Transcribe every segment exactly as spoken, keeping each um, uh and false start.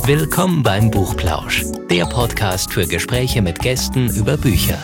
Willkommen beim Buchplausch, der Podcast für Gespräche mit Gästen über Bücher.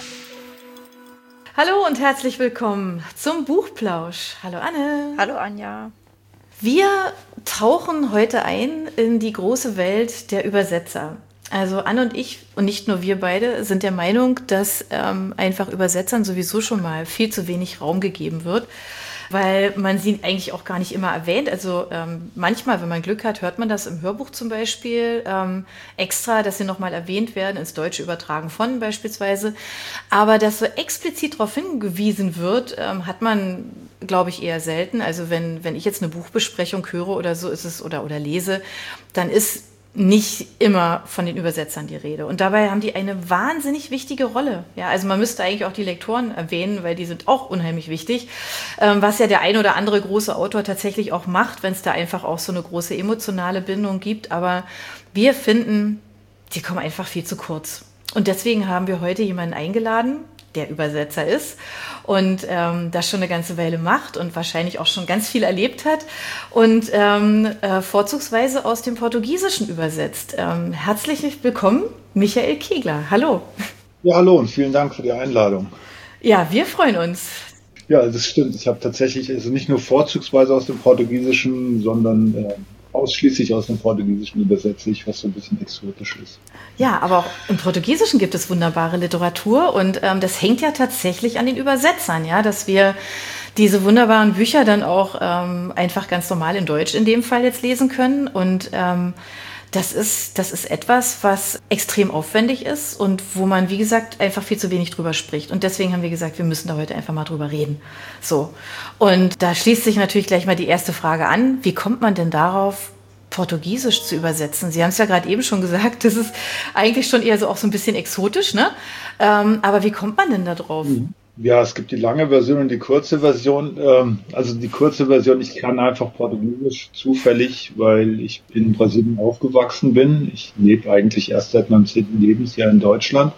Hallo und herzlich willkommen zum Buchplausch. Hallo Anne. Hallo Anja. Wir tauchen heute ein in die große Welt der Übersetzer. Also Anne und ich, und nicht nur wir beide, sind der Meinung, dass ähm, einfach Übersetzern sowieso schon mal viel zu wenig Raum gegeben wird, weil man sie eigentlich auch gar nicht immer erwähnt. Also ähm, manchmal, wenn man Glück hat, hört man das im Hörbuch zum Beispiel ähm, extra, dass sie nochmal erwähnt werden, ins Deutsche übertragen von beispielsweise. Aber dass so explizit darauf hingewiesen wird, ähm, hat man, glaube ich, eher selten. Also wenn, wenn ich jetzt eine Buchbesprechung höre oder so ist es oder, oder lese, dann ist nicht immer von den Übersetzern die Rede. Und dabei haben die eine wahnsinnig wichtige Rolle. Ja, also man müsste eigentlich auch die Lektoren erwähnen, weil die sind auch unheimlich wichtig. Ähm, was ja der ein oder andere große Autor tatsächlich auch macht, wenn es da einfach auch so eine große emotionale Bindung gibt. Aber wir finden, die kommen einfach viel zu kurz. Und deswegen haben wir heute jemanden eingeladen, der Übersetzer ist und ähm, das schon eine ganze Weile macht und wahrscheinlich auch schon ganz viel erlebt hat und ähm, äh, vorzugsweise aus dem Portugiesischen übersetzt. Ähm, herzlich willkommen, Michael Kegler. Hallo. Ja, hallo und vielen Dank für die Einladung. Ja, wir freuen uns. Ja, das stimmt. Ich habe tatsächlich also nicht nur vorzugsweise aus dem Portugiesischen, sondern äh, ausschließlich aus dem Portugiesischen übersetze ich, was so ein bisschen exotisch ist. Ja, aber auch im Portugiesischen gibt es wunderbare Literatur und ähm, das hängt ja tatsächlich an den Übersetzern, ja, dass wir diese wunderbaren Bücher dann auch ähm, einfach ganz normal in Deutsch in dem Fall jetzt lesen können und ähm, das ist, das ist etwas, was extrem aufwendig ist und wo man, wie gesagt, einfach viel zu wenig drüber spricht. Und deswegen haben wir gesagt, wir müssen da heute einfach mal drüber reden. So. Und da schließt sich natürlich gleich mal die erste Frage an. Wie kommt man denn darauf, Portugiesisch zu übersetzen? Sie haben es ja gerade eben schon gesagt, das ist eigentlich schon eher so auch so ein bisschen exotisch, ne? Ähm, aber wie kommt man denn da drauf? Ja, es gibt die lange Version und die kurze Version. Ähm, also die kurze Version, ich kann einfach Portugiesisch zufällig, weil ich in Brasilien aufgewachsen bin. Ich lebe eigentlich erst seit meinem zehnten Lebensjahr in Deutschland.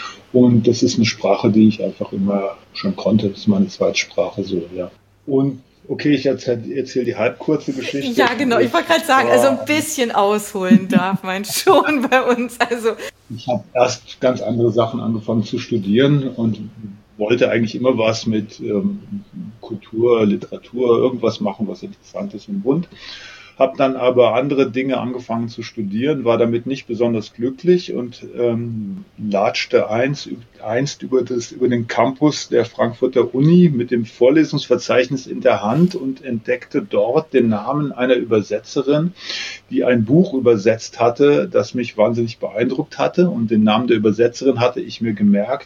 Und das ist eine Sprache, die ich einfach immer schon konnte. Das ist meine Zweitsprache so, ja. Und okay, ich erzähle erzähl die halbkurze Geschichte. Ja, genau, ich wollte gerade sagen, also ein bisschen ausholen darf man schon bei uns. Also ich habe erst ganz andere Sachen angefangen zu studieren und wollte eigentlich immer was mit ähm, Kultur, Literatur, irgendwas machen, was interessant ist und bunt. Habe dann aber andere Dinge angefangen zu studieren, war damit nicht besonders glücklich und ähm, latschte einst, einst über, das, über den Campus der Frankfurter Uni mit dem Vorlesungsverzeichnis in der Hand und entdeckte dort den Namen einer Übersetzerin, die ein Buch übersetzt hatte, das mich wahnsinnig beeindruckt hatte. Und den Namen der Übersetzerin hatte ich mir gemerkt,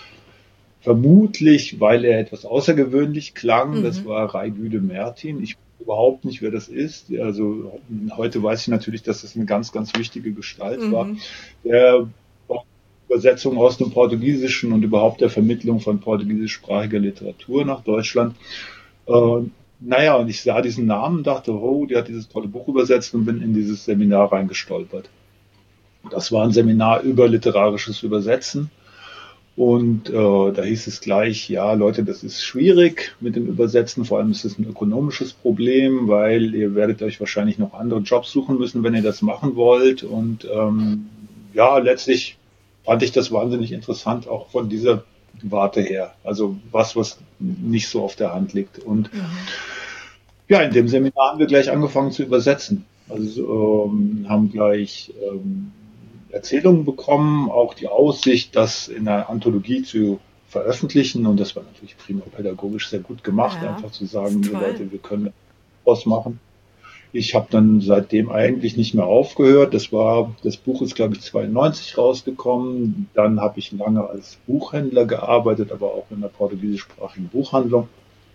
vermutlich, weil er etwas außergewöhnlich klang. Mhm. Das war Rajgüde Mertin. Ich weiß überhaupt nicht, wer das ist. Also heute weiß ich natürlich, dass das eine ganz, ganz wichtige Gestalt mhm. war. Der Übersetzung aus dem Portugiesischen und überhaupt der Vermittlung von portugiesischsprachiger Literatur nach Deutschland. Äh, naja, und ich sah diesen Namen und dachte, oh, die hat dieses tolle Buch übersetzt und bin in dieses Seminar reingestolpert. Das war ein Seminar über literarisches Übersetzen. Und äh, da hieß es gleich, ja Leute, das ist schwierig mit dem Übersetzen, vor allem ist es ein ökonomisches Problem, weil ihr werdet euch wahrscheinlich noch andere Jobs suchen müssen, wenn ihr das machen wollt. Und ähm, ja, letztlich fand ich das wahnsinnig interessant, auch von dieser Warte her. Also was, was nicht so auf der Hand liegt. Und mhm. ja, in dem Seminar haben wir gleich angefangen zu übersetzen. Also ähm, haben gleich ähm, Erzählungen bekommen, auch die Aussicht, das in einer Anthologie zu veröffentlichen. Und das war natürlich prima pädagogisch sehr gut gemacht, ja, einfach zu sagen, die Leute, wir können was machen. Ich habe dann seitdem eigentlich nicht mehr aufgehört. Das war, das Buch ist, glaube ich, zweiundneunzig rausgekommen. Dann habe ich lange als Buchhändler gearbeitet, aber auch in einer portugiesischsprachigen Buchhandlung.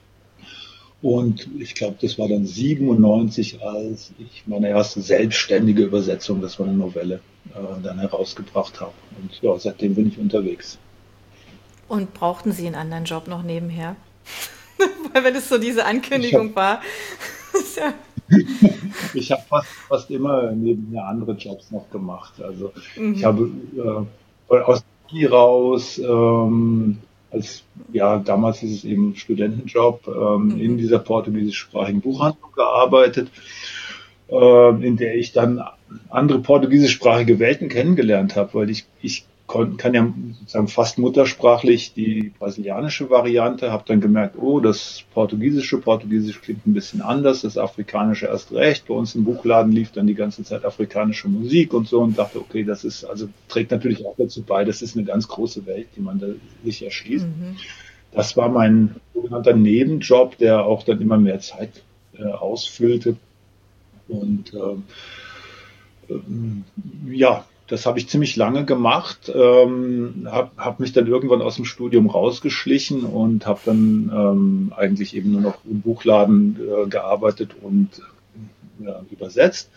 Und ich glaube, das war dann siebenundneunzig, als ich meine erste selbstständige Übersetzung, das war eine Novelle, äh, dann herausgebracht habe. Und ja, seitdem bin ich unterwegs. Und brauchten Sie einen anderen Job noch nebenher? Weil wenn es so diese Ankündigung ich hab, war. ja. Ich habe fast, fast immer nebenher andere Jobs noch gemacht. Also mhm. ich habe äh, aus der Uni raus, ähm, als, ja, damals hieß es eben Studentenjob, ähm, mhm. in dieser portugiesischsprachigen Buchhandlung gearbeitet, äh, in der ich dann andere portugiesischsprachige Welten kennengelernt habe, weil ich, ich kon, kann ja sozusagen fast muttersprachlich die brasilianische Variante, habe dann gemerkt, oh, das portugiesische, Portugiesisch klingt ein bisschen anders, das afrikanische erst recht. Bei uns im Buchladen lief dann die ganze Zeit afrikanische Musik und so und dachte, okay, das ist, also trägt natürlich auch dazu bei, das ist eine ganz große Welt, die man da sich erschließt. Mhm. Das war mein sogenannter Nebenjob, der auch dann immer mehr Zeit äh, ausfüllte. Und ähm, ähm, ja, das habe ich ziemlich lange gemacht, ähm, habe hab mich dann irgendwann aus dem Studium rausgeschlichen und habe dann ähm, eigentlich eben nur noch im Buchladen äh, gearbeitet und äh, ja, übersetzt.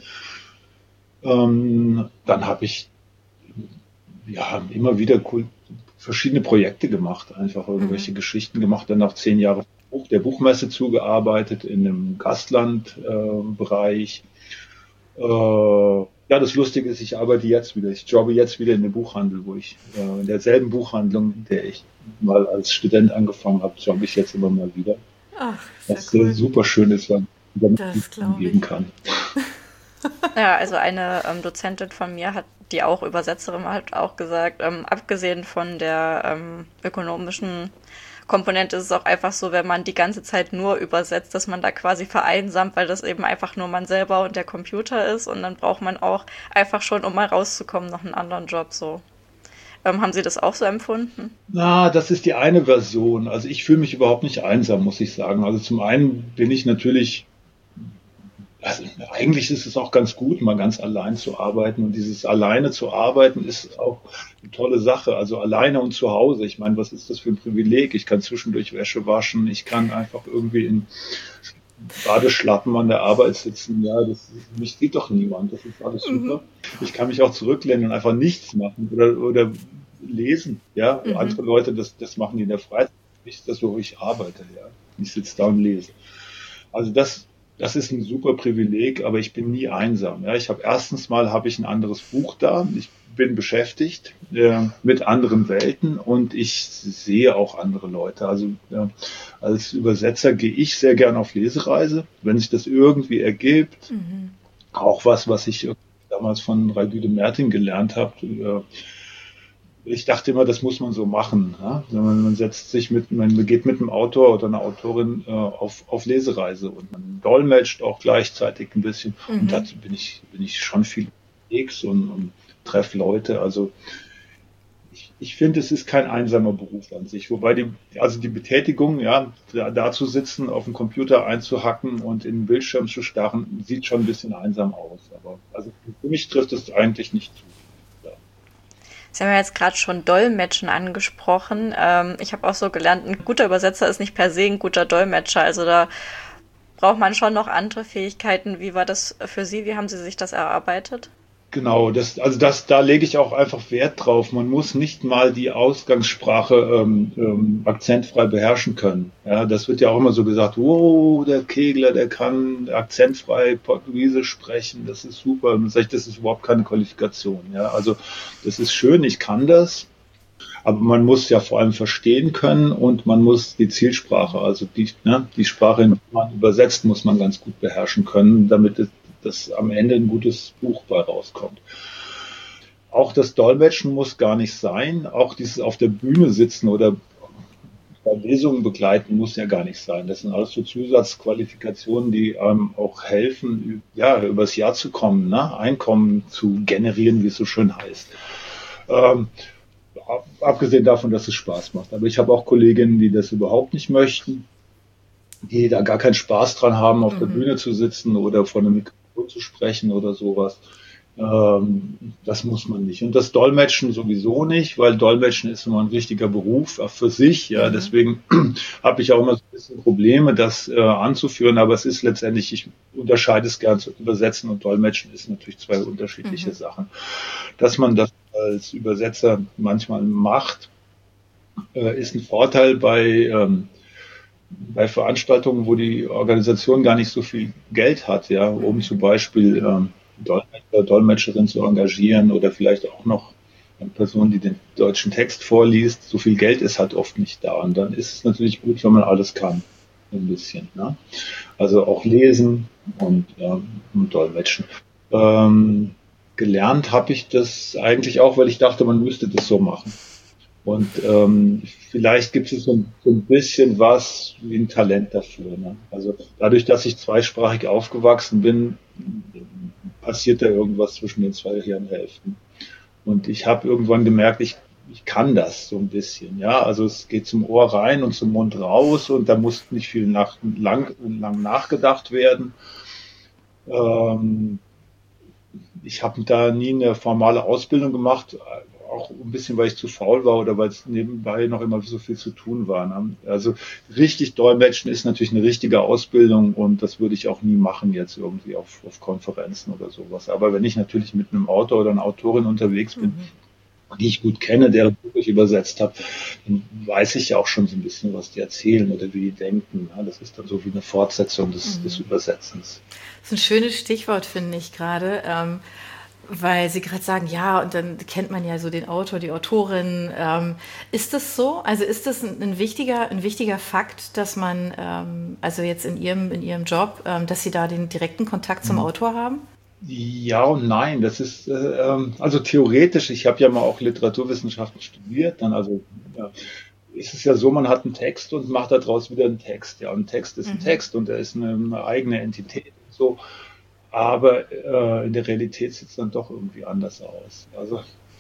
Ähm, dann habe ich ja immer wieder cool, verschiedene Projekte gemacht, einfach irgendwelche mhm. Geschichten gemacht, dann nach zehn Jahren der Buchmesse zugearbeitet in einem Gastlandbereich. Äh, äh, ja, das Lustige ist, ich arbeite jetzt wieder, ich jobbe jetzt wieder in dem Buchhandel, wo ich äh, in derselben Buchhandlung, in der ich mal als Student angefangen habe, jobbe ich jetzt immer mal wieder. Ach, was cool. Sehr super schön ist, weil man das geben kann. Ja, also eine ähm, Dozentin von mir hat, die auch Übersetzerin hat, auch gesagt, ähm, abgesehen von der ähm, ökonomischen Komponente ist es auch einfach so, wenn man die ganze Zeit nur übersetzt, dass man da quasi vereinsamt, weil das eben einfach nur man selber und der Computer ist und dann braucht man auch einfach schon, um mal rauszukommen, noch einen anderen Job so. Ähm, haben Sie das auch so empfunden? Na, das ist die eine Version. Also ich fühle mich überhaupt nicht einsam, muss ich sagen. Also zum einen bin ich natürlich Also eigentlich ist es auch ganz gut, mal ganz allein zu arbeiten. Und dieses alleine zu arbeiten ist auch eine tolle Sache. Also alleine und zu Hause. Ich meine, was ist das für ein Privileg? Ich kann zwischendurch Wäsche waschen. Ich kann einfach irgendwie in Badeschlappen an der Arbeit sitzen. Ja, das, mich sieht doch niemand. Das ist alles super. Mhm. Ich kann mich auch zurücklehnen und einfach nichts machen oder, oder lesen. Ja, mhm. Andere Leute, das, das machen die in der Freizeit. Nicht das, wo ich arbeite. Ja, ich sitze da und lese. Also das Das ist ein super Privileg, aber ich bin nie einsam. Ja, ich habe erstens mal habe ich ein anderes Buch da. Ich bin beschäftigt äh, mit anderen Welten und ich sehe auch andere Leute. Also äh, als Übersetzer gehe ich sehr gern auf Lesereise, wenn sich das irgendwie ergibt. Mhm. Auch was, was ich damals von Raidude Mertin gelernt habe. Äh, Ich dachte immer, das muss man so machen. Ja? Man, man setzt sich mit, man geht mit einem Autor oder einer Autorin äh, auf, auf Lesereise und man dolmetscht auch gleichzeitig ein bisschen. Mhm. Und dazu bin ich, bin ich schon viel unterwegs und, und treffe Leute. Also ich, ich finde, es ist kein einsamer Beruf an sich. Wobei die, also die Betätigung, ja, da, da zu sitzen, auf den Computer einzuhacken und in den Bildschirm zu starren, sieht schon ein bisschen einsam aus. Aber also für mich trifft es eigentlich nicht zu. Sie haben ja jetzt gerade schon Dolmetschen angesprochen. Ähm, ich habe auch so gelernt, ein guter Übersetzer ist nicht per se ein guter Dolmetscher. Also da braucht man schon noch andere Fähigkeiten. Wie war das für Sie? Wie haben Sie sich das erarbeitet? Genau, das, also das, da lege ich auch einfach Wert drauf. Man muss nicht mal die Ausgangssprache ähm, ähm, akzentfrei beherrschen können. Ja, das wird ja auch immer so gesagt, wow, der Kegler, der kann akzentfrei Portugiesisch sprechen, das ist super. Und sage ich, das ist überhaupt keine Qualifikation. Ja, also das ist schön, ich kann das, aber man muss ja vor allem verstehen können und man muss die Zielsprache, also die, ne, die Sprache, die man übersetzt, muss man ganz gut beherrschen können, damit es dass am Ende ein gutes Buch bei rauskommt. Auch das Dolmetschen muss gar nicht sein. Auch dieses auf der Bühne sitzen oder bei Lesungen begleiten muss ja gar nicht sein. Das sind alles so Zusatzqualifikationen, die einem auch helfen, ja, übers Jahr zu kommen, ne? Einkommen zu generieren, wie es so schön heißt. Ähm, abgesehen davon, dass es Spaß macht. Aber ich habe auch Kolleginnen, die das überhaupt nicht möchten, die da gar keinen Spaß dran haben, auf mhm. der Bühne zu sitzen oder vor einem Mikrofon zu sprechen oder sowas. Ähm, das muss man nicht. Und das Dolmetschen sowieso nicht, weil Dolmetschen ist immer ein richtiger Beruf für sich. Ja, mhm. Deswegen habe ich auch immer so ein bisschen Probleme, das äh, anzuführen. Aber es ist letztendlich, ich unterscheide es gern zu übersetzen und Dolmetschen ist natürlich zwei unterschiedliche mhm. Sachen. Dass man das als Übersetzer manchmal macht, äh, ist ein Vorteil bei ähm, bei Veranstaltungen, wo die Organisation gar nicht so viel Geld hat, ja, um zum Beispiel ähm, Dolmetscher, Dolmetscherin zu engagieren oder vielleicht auch noch eine Person, die den deutschen Text vorliest. So viel Geld ist halt oft nicht da. Und dann ist es natürlich gut, wenn man alles kann. Ein bisschen. Ne? Also auch lesen und, ähm, und dolmetschen. Ähm, gelernt habe ich das eigentlich auch, weil ich dachte, man müsste das so machen. Und ähm, vielleicht gibt es so ein, so ein bisschen was wie ein Talent dafür. Ne? Also dadurch, dass ich zweisprachig aufgewachsen bin, passiert da irgendwas zwischen den zwei Hirnhälften. Und ich habe irgendwann gemerkt, ich, ich kann das so ein bisschen. Ja, also es geht zum Ohr rein und zum Mund raus und da muss nicht viel nach, lang, lang nachgedacht werden. Ähm, ich habe da nie eine formale Ausbildung gemacht, auch ein bisschen, weil ich zu faul war oder weil es nebenbei noch immer so viel zu tun war. Ne? Also richtig Dolmetschen ist natürlich eine richtige Ausbildung und das würde ich auch nie machen jetzt irgendwie auf, auf Konferenzen oder sowas. Aber wenn ich natürlich mit einem Autor oder einer Autorin unterwegs bin, mhm. die ich gut kenne, deren Buch ich übersetzt habe, dann weiß ich ja auch schon so ein bisschen, was die erzählen oder wie die denken. Ja, das ist dann so wie eine Fortsetzung des, mhm. des Übersetzens. Das ist ein schönes Stichwort, finde ich gerade. Ähm Weil Sie gerade sagen, ja, und dann kennt man ja so den Autor, die Autorin. Ähm, ist das so? Also ist das ein, ein wichtiger, ein wichtiger Fakt, dass man, ähm, also jetzt in Ihrem, in Ihrem Job, ähm, dass Sie da den direkten Kontakt zum Autor haben? Ja und nein. Das ist äh, ähm, also theoretisch. Ich habe ja mal auch Literaturwissenschaften studiert. Dann also ja, ist es ja so, man hat einen Text und macht daraus wieder einen Text. Ja, und ein Text ist ein mhm. Text und er ist eine, eine eigene Entität. So. Aber äh, in der Realität sieht es dann doch irgendwie anders aus. Also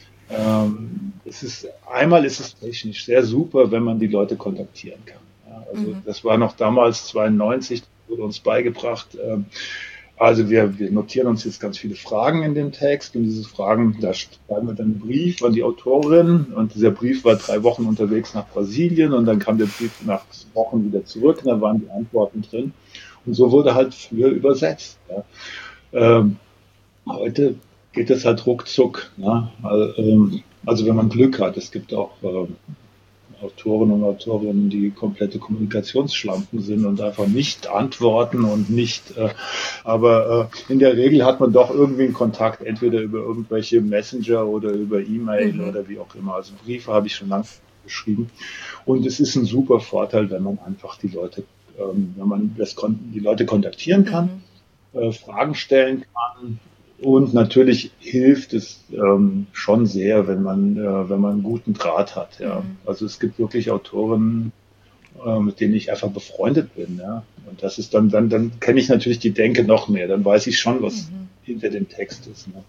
ähm, es ist einmal ist es technisch sehr super, wenn man die Leute kontaktieren kann. Ja, also mhm. das war noch damals zweiundneunzig, wurde uns beigebracht. Ähm, also wir, wir notieren uns jetzt ganz viele Fragen in dem Text und diese Fragen, da schreiben wir dann einen Brief an die Autorin und dieser Brief war drei Wochen unterwegs nach Brasilien und dann kam der Brief nach Wochen wieder zurück und da waren die Antworten drin. Und so wurde halt früher übersetzt. Ja. Ähm, heute geht das halt ruckzuck. Ne? Also, ähm, also wenn man Glück hat, es gibt auch ähm, Autoren und Autorinnen, die komplette Kommunikationsschlampen sind und einfach nicht antworten und nicht, äh, aber äh, in der Regel hat man doch irgendwie einen Kontakt, entweder über irgendwelche Messenger oder über E-Mail mhm. oder wie auch immer. Also Briefe habe ich schon lange geschrieben und es ist ein super Vorteil, wenn man einfach die Leute wenn man das, die Leute kontaktieren kann, mhm. äh, Fragen stellen kann und natürlich hilft es ähm, schon sehr, wenn man äh, wenn man einen guten Draht hat. Ja. Mhm. Also es gibt wirklich Autoren, äh, mit denen ich einfach befreundet bin. Ja. Und das ist dann dann dann kenne ich natürlich die Denke noch mehr. Dann weiß ich schon, was mhm. hinter dem Text ist. Ne.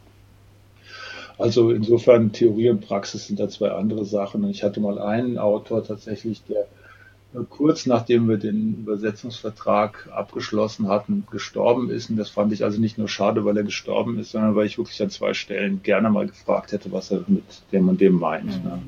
Also insofern Theorie und Praxis sind da zwei andere Sachen. Und ich hatte mal einen Autor tatsächlich, der kurz nachdem wir den Übersetzungsvertrag abgeschlossen hatten, gestorben ist. Und das fand ich also nicht nur schade, weil er gestorben ist, sondern weil ich wirklich an zwei Stellen gerne mal gefragt hätte, was er mit dem und dem meint. Mhm. Ne?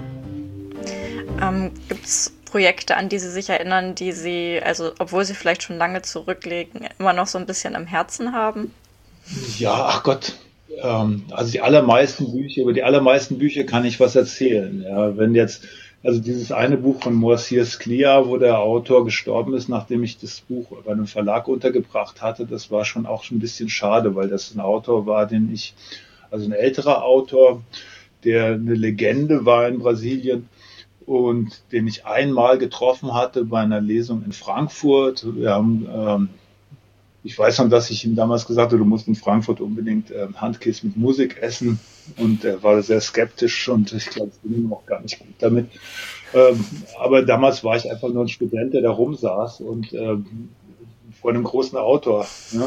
Ähm, gibt es Projekte, an die Sie sich erinnern, die Sie, also obwohl Sie vielleicht schon lange zurücklegen, immer noch so ein bisschen am Herzen haben? Ja, ach Gott. Ähm, also die allermeisten Bücher, über die allermeisten Bücher kann ich was erzählen. Ja, wenn jetzt Also dieses eine Buch von Moacir Sclia, wo der Autor gestorben ist, nachdem ich das Buch bei einem Verlag untergebracht hatte, das war schon auch schon ein bisschen schade, weil das ein Autor war, den ich, also ein älterer Autor, der eine Legende war in Brasilien und den ich einmal getroffen hatte bei einer Lesung in Frankfurt. Wir haben, ähm, ich weiß noch, dass ich ihm damals gesagt habe, du musst in Frankfurt unbedingt äh, Handkäse mit Musik essen. Und er war sehr skeptisch und ich glaube, es ging ihm auch gar nicht gut damit. Ähm, aber damals war ich einfach nur ein Student, der da rumsaß und ähm, vor einem großen Autor. Ne?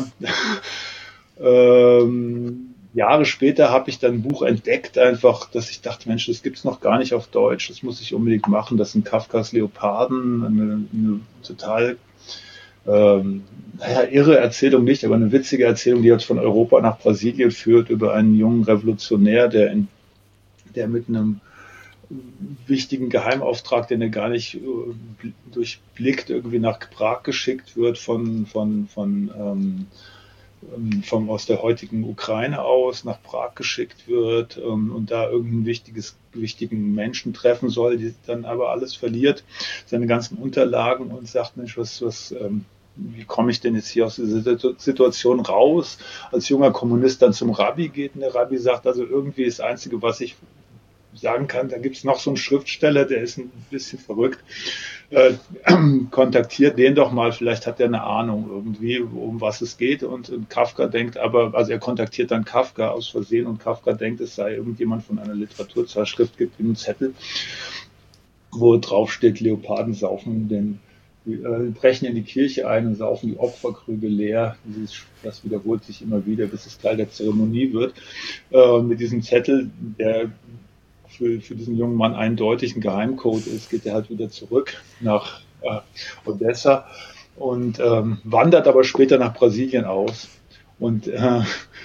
ähm, Jahre später habe ich dann ein Buch entdeckt, einfach, dass ich dachte, Mensch, das gibt's noch gar nicht auf Deutsch, das muss ich unbedingt machen. Das sind Kafkas Leoparden, eine, eine total Ähm, naja, irre Erzählung nicht, aber eine witzige Erzählung, die jetzt von Europa nach Brasilien führt, über einen jungen Revolutionär, der, in, der mit einem wichtigen Geheimauftrag, den er gar nicht äh, durchblickt, irgendwie nach Prag geschickt wird von, von, von, ähm, von aus der heutigen Ukraine aus nach Prag geschickt wird ähm, und da irgendein wichtiges, wichtigen Menschen treffen soll, die dann aber alles verliert, seine ganzen Unterlagen und sagt, Mensch, was, was, ähm, wie komme ich denn jetzt hier aus dieser Situation raus? Als junger Kommunist dann zum Rabbi geht und der Rabbi sagt, also irgendwie ist das Einzige, was ich sagen kann, da gibt es noch so einen Schriftsteller, der ist ein bisschen verrückt. äh, kontaktiert den doch mal, vielleicht hat er eine Ahnung irgendwie, um was es geht. Und, und Kafka denkt aber, also er kontaktiert dann Kafka aus Versehen und Kafka denkt, es sei irgendjemand von einer Literaturzeitschrift, gibt ihm einen Zettel, wo drauf steht, Leoparden saufen den Die äh, brechen in die Kirche ein und saufen die Opferkrüge leer. Dieses, das wiederholt sich immer wieder, bis es Teil der Zeremonie wird. Äh, mit diesem Zettel, der für, für diesen jungen Mann eindeutig ein Geheimcode ist, geht er halt wieder zurück nach äh, Odessa und ähm, wandert aber später nach Brasilien aus. Und äh,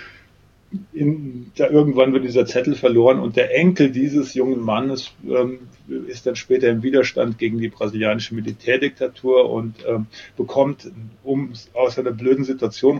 in, da irgendwann wird dieser Zettel verloren und der Enkel dieses jungen Mannes ähm, ist dann später im Widerstand gegen die brasilianische Militärdiktatur und ähm, bekommt, um aus einer blöden Situation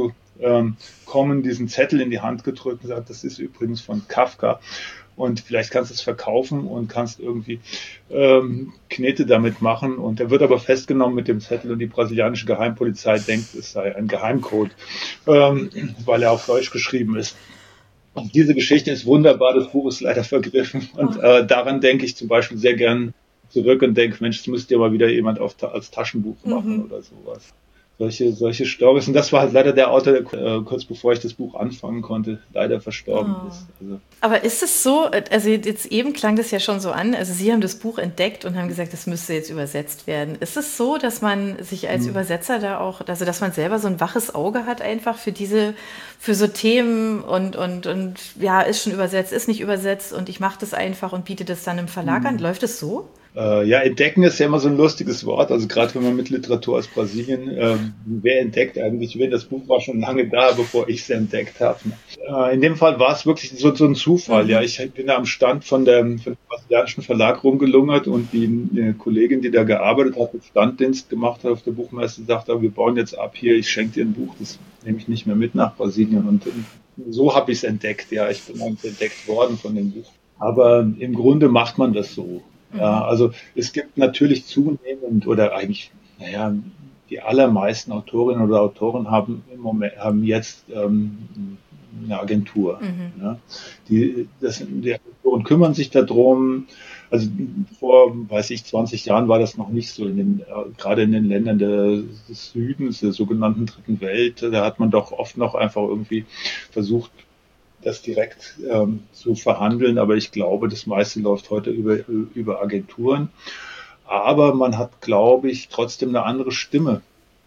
rauszukommen, diesen Zettel in die Hand gedrückt und sagt, das ist übrigens von Kafka und vielleicht kannst du es verkaufen und kannst irgendwie ähm, Knete damit machen. Und er wird aber festgenommen mit dem Zettel und die brasilianische Geheimpolizei denkt, es sei ein Geheimcode, ähm, weil er auf Deutsch geschrieben ist. Und diese Geschichte ist wunderbar, das Buch ist leider vergriffen. Und äh, daran denke ich zum Beispiel sehr gern zurück und denke, Mensch, das müsste ja mal wieder jemand auf, als Taschenbuch machen mhm. oder sowas. Solche, solche Storys. Und das war halt leider der Autor, der äh, kurz bevor ich das Buch anfangen konnte, leider verstorben oh. ist. Also. Aber ist es so, also jetzt eben klang das ja schon so an, also Sie haben das Buch entdeckt und haben gesagt, das müsste jetzt übersetzt werden. Ist es so, dass man sich als hm. Übersetzer da auch, also dass man selber so ein waches Auge hat einfach für diese, für so Themen und, und, und ja, ist schon übersetzt, ist nicht übersetzt und ich mache das einfach und biete das dann im Verlag hm. an? Läuft es so? Ja, entdecken ist ja immer so ein lustiges Wort, also gerade wenn man mit Literatur aus Brasilien, äh, wer entdeckt eigentlich wen? Das Buch war schon lange da, bevor ich es entdeckt habe. Äh, in dem Fall war es wirklich so, so ein Zufall, mhm. ja, ich bin da am Stand von, der, von dem brasilianischen Verlag rumgelungert und die, die Kollegin, die da gearbeitet hat, Standdienst gemacht hat auf der Buchmesse, sagte, wir bauen jetzt ab hier, ich schenke dir ein Buch, das nehme ich nicht mehr mit nach Brasilien und so habe ich es entdeckt, ja, ich bin eigentlich entdeckt worden von dem Buch. Aber im Grunde macht man das so. Ja, also es gibt natürlich zunehmend oder eigentlich, naja, die allermeisten Autorinnen oder Autoren haben im Moment haben jetzt ähm, eine Agentur. Mhm. Ja. Die, das, die Agenturen kümmern sich darum. Also vor, weiß ich, zwanzig Jahren war das noch nicht so. In den, äh, gerade in den Ländern der, des Südens, der sogenannten Dritten Welt, da hat man doch oft noch einfach irgendwie versucht, das direkt ähm, zu verhandeln, aber ich glaube, das meiste läuft heute über, über Agenturen. Aber man hat, glaube ich, trotzdem eine andere Stimme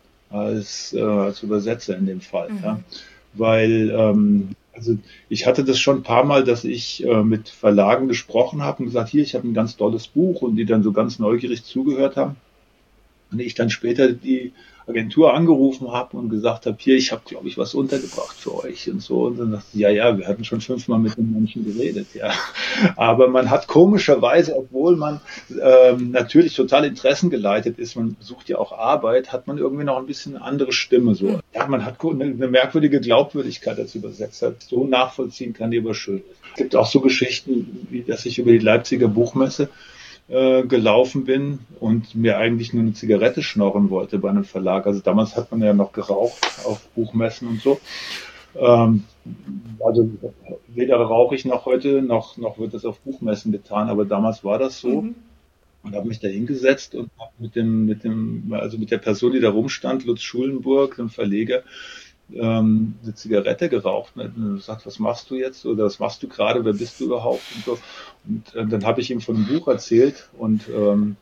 als, äh, als Übersetzer in dem Fall. Mhm. Ja. Weil, ähm, also ich hatte das schon ein paar Mal, dass ich äh, mit Verlagen gesprochen habe und gesagt, hier, ich habe ein ganz tolles Buch und die dann so ganz neugierig zugehört haben. Und ich dann später die Agentur angerufen habe und gesagt habe, hier, ich habe, glaube ich, was untergebracht für euch und so. Und dann dachte ich, ja, ja, wir hatten schon fünfmal mit den Menschen geredet, ja. Aber man hat komischerweise, obwohl man ähm, natürlich total interessengeleitet ist, man sucht ja auch Arbeit, hat man irgendwie noch ein bisschen eine andere Stimme. So. Ja, man hat eine, eine merkwürdige Glaubwürdigkeit als Übersetzer, so nachvollziehen kann, die aber schön ist. Es gibt auch so Geschichten, wie dass ich über die Leipziger Buchmesse gelaufen bin und mir eigentlich nur eine Zigarette schnorren wollte bei einem Verlag. Also damals hat man ja noch geraucht auf Buchmessen und so. Ähm, also weder rauche ich noch heute, noch, noch wird das auf Buchmessen getan, aber damals war das so. Mhm. Und habe mich da hingesetzt und habe mit dem, mit dem, also mit der Person, die da rumstand, Lutz Schulenburg, dem Verleger, ähm, eine Zigarette geraucht und er sagt, was machst du jetzt oder was machst du gerade, wer bist du überhaupt und so. Und äh, dann habe ich ihm von einem Buch erzählt und ähm,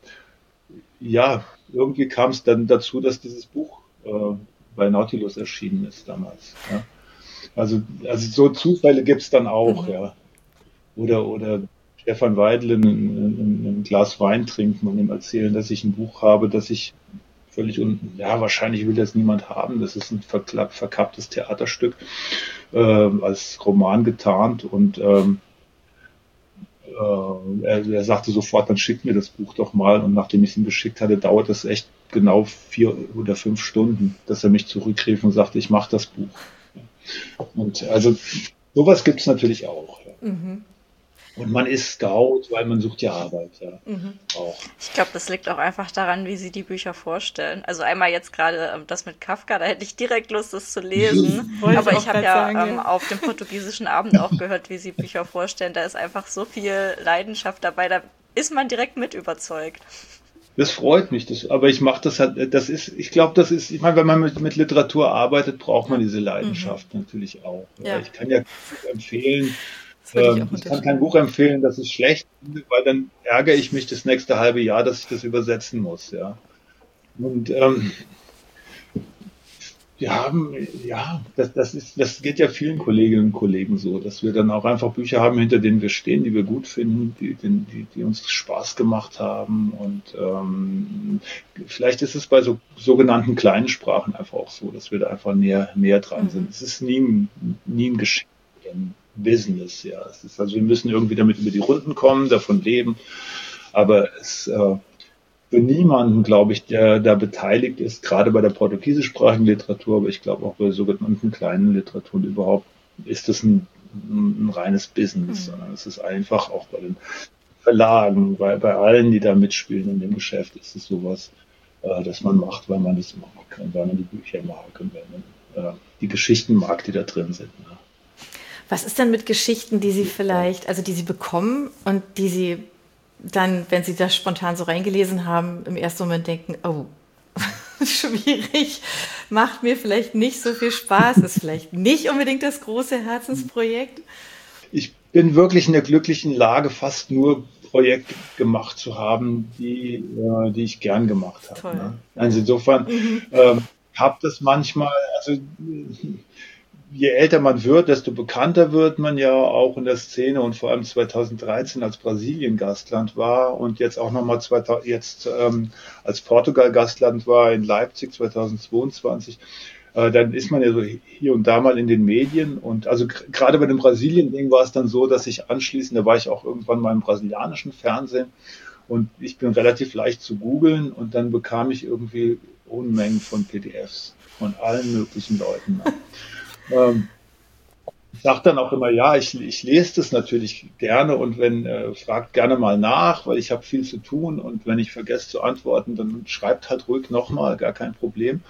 ja, irgendwie kam es dann dazu, dass dieses Buch äh, bei Nautilus erschienen ist damals. Ja. Also, also so Zufälle gibt's dann auch, mhm. ja. Oder, oder Stefan Weidle ein, ein, ein Glas Wein trinken und ihm erzählen, dass ich ein Buch habe, das ich völlig unten, ja, wahrscheinlich will das niemand haben. Das ist ein verklapp, verkapptes Theaterstück, äh, als Roman getarnt und ähm, äh, er, er sagte sofort, dann schickt mir das Buch doch mal und nachdem ich es ihm geschickt hatte, dauert es echt genau vier oder fünf Stunden, dass er mich zurückrief und sagte, ich mache das Buch. Und also sowas gibt es natürlich auch. Ja. Mhm. Und man ist Scout, weil man sucht ja Arbeit, ja. Mhm. Auch. Ich glaube, das liegt auch einfach daran, wie Sie die Bücher vorstellen. Also einmal jetzt gerade ähm, das mit Kafka, da hätte ich direkt Lust, das zu lesen. Aber ich habe ja sagen, ähm, ja auf dem portugiesischen Abend auch gehört, wie Sie Bücher vorstellen. Da ist einfach so viel Leidenschaft dabei, da ist man direkt mit überzeugt. Das freut mich, das, aber ich mache das halt, das ist, ich glaube, das ist, ich meine, wenn man mit, mit Literatur arbeitet, braucht man diese Leidenschaft mhm. natürlich auch. Ja. Ja. Ich kann ja empfehlen, das würde ich, ähm, auch ich kann kein Buch empfehlen, das ich schlecht finde, weil dann ärgere ich mich das nächste halbe Jahr, dass ich das übersetzen muss, ja. Und ähm, ja, ja, das, das ist, das geht ja vielen Kolleginnen und Kollegen so, dass wir dann auch einfach Bücher haben, hinter denen wir stehen, die wir gut finden, die, die, die uns Spaß gemacht haben. Und ähm, vielleicht ist es bei so sogenannten kleinen Sprachen einfach auch so, dass wir da einfach näher, näher dran mhm. sind. Es ist nie ein, nie ein Geschenk, ein Business, ja. Es ist also, wir müssen irgendwie damit über die Runden kommen, davon leben. Aber es äh, für niemanden, glaube ich, der da beteiligt ist, gerade bei der portugiesischsprachigen Literatur, aber ich glaube auch bei sogenannten kleinen Literaturen überhaupt, ist das ein, ein, ein reines Business, mhm. sondern es ist einfach auch bei den Verlagen, bei, bei allen, die da mitspielen in dem Geschäft, ist es sowas, äh, das man macht, weil man das mag und weil man die Bücher mag und weil man äh, die Geschichten mag, die da drin sind. Ne? Was ist denn mit Geschichten, die Sie vielleicht, also die Sie bekommen und die Sie dann, wenn Sie das spontan so reingelesen haben, im ersten Moment denken, oh, schwierig, macht mir vielleicht nicht so viel Spaß, ist vielleicht nicht unbedingt das große Herzensprojekt? Ich bin wirklich in der glücklichen Lage, fast nur Projekte gemacht zu haben, die, äh, die ich gern gemacht habe. Ne? Also insofern mhm. ähm, habe das manchmal, also je älter man wird, desto bekannter wird man ja auch in der Szene und vor allem zweitausenddreizehn als Brasilien Gastland war und jetzt auch nochmal jetzt ähm, als Portugal Gastland war in Leipzig zweitausendzweiundzwanzig, äh, dann ist man ja so hier und da mal in den Medien und also gerade bei dem Brasilien-Ding war es dann so, dass ich anschließend, da war ich auch irgendwann mal im brasilianischen Fernsehen und ich bin relativ leicht zu googeln und dann bekam ich irgendwie Unmengen von P D Fs von allen möglichen Leuten. Ähm, ich sage dann auch immer, ja, ich, ich lese das natürlich gerne und wenn äh, fragt gerne mal nach, weil ich habe viel zu tun und wenn ich vergesse zu antworten, dann schreibt halt ruhig nochmal, gar kein Problem.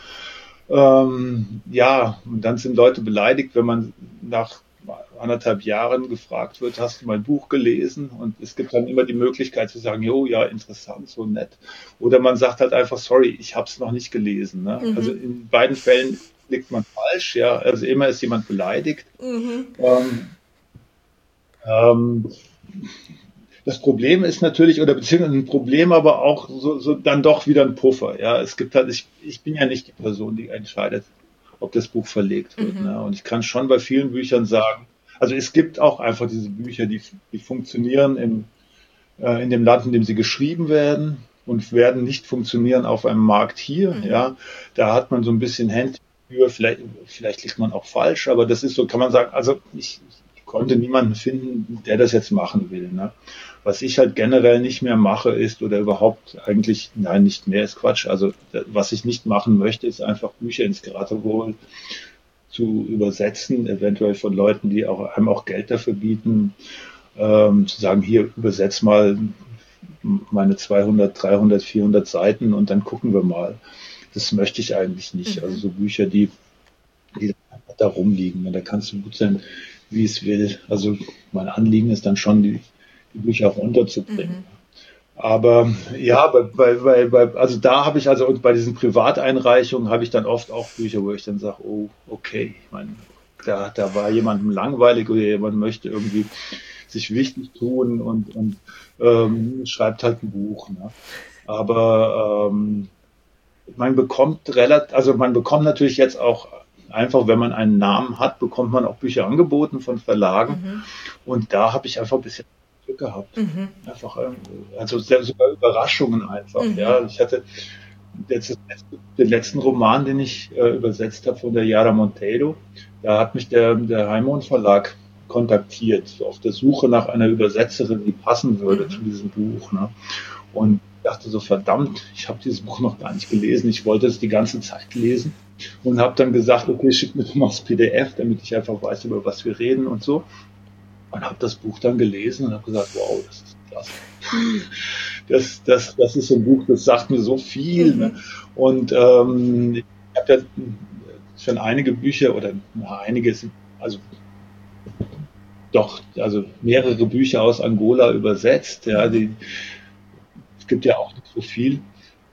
Ähm, ja, und dann sind Leute beleidigt, wenn man nach anderthalb Jahren gefragt wird, hast du mein Buch gelesen? Und es gibt dann immer die Möglichkeit zu sagen, jo, ja, interessant, so nett. Oder man sagt halt einfach, sorry, ich habe es noch nicht gelesen. Ne? Mhm. Also in beiden Fällen liegt man falsch, ja. Also immer ist jemand beleidigt. Mhm. Ähm, ähm, das Problem ist natürlich, oder beziehungsweise ein Problem, aber auch so, so dann doch wieder ein Puffer. Ja, es gibt halt, ich, ich bin ja nicht die Person, die entscheidet, ob das Buch verlegt wird. Mhm. Ne? Und ich kann schon bei vielen Büchern sagen, also es gibt auch einfach diese Bücher, die, die funktionieren im, äh, in dem Land, in dem sie geschrieben werden und werden nicht funktionieren auf einem Markt hier. Mhm. Ja, da hat man so ein bisschen Händchen für, vielleicht, vielleicht liegt man auch falsch, aber das ist so, kann man sagen, also ich, ich konnte niemanden finden, der das jetzt machen will. Ne? Was ich halt generell nicht mehr mache ist, oder überhaupt eigentlich, nein, nicht mehr ist Quatsch, also was ich nicht machen möchte, ist einfach Bücher ins Geratewohl zu übersetzen, eventuell von Leuten, die auch einem auch Geld dafür bieten, ähm, zu sagen, hier, übersetz mal meine zweihundert, dreihundert, vierhundert Seiten und dann gucken wir mal. Das möchte ich eigentlich nicht. Mhm. Also so Bücher, die, die da rumliegen, da kannst du gut sein, wie es will. Also mein Anliegen ist dann schon, die, die Bücher auch unterzubringen. Mhm. Aber ja, bei, bei, bei, also da habe ich, also und bei diesen Privateinreichungen habe ich dann oft auch Bücher, wo ich dann sage, oh, okay, ich meine, da, da war jemandem langweilig oder jemand möchte irgendwie sich wichtig tun und, und ähm, schreibt halt ein Buch. Ne? Aber ähm, man bekommt relativ, also man bekommt natürlich jetzt auch einfach, wenn man einen Namen hat, bekommt man auch Bücher angeboten von Verlagen. Mhm. Und da habe ich einfach ein bisschen Glück gehabt. Mhm. Einfach, also sogar Überraschungen einfach. Mhm. Ja, ich hatte jetzt den letzten Roman, den ich äh, übersetzt habe von der Yara Monteiro. Da hat mich der, der Heimon Verlag kontaktiert, so auf der Suche nach einer Übersetzerin, die passen würde mhm. zu diesem Buch. Ne? Und dachte so, verdammt, ich habe dieses Buch noch gar nicht gelesen. Ich wollte es die ganze Zeit lesen und habe dann gesagt, okay, schick mir mal das P D F, damit ich einfach weiß, über was wir reden und so. Und habe das Buch dann gelesen und habe gesagt, wow, das ist klasse. Das, das, das ist so ein Buch, das sagt mir so viel. Mhm. Ne? Und ähm, ich habe ja schon einige Bücher oder na, einige, also doch, also mehrere Bücher aus Angola übersetzt. Ja, die, es gibt ja auch nicht so viel.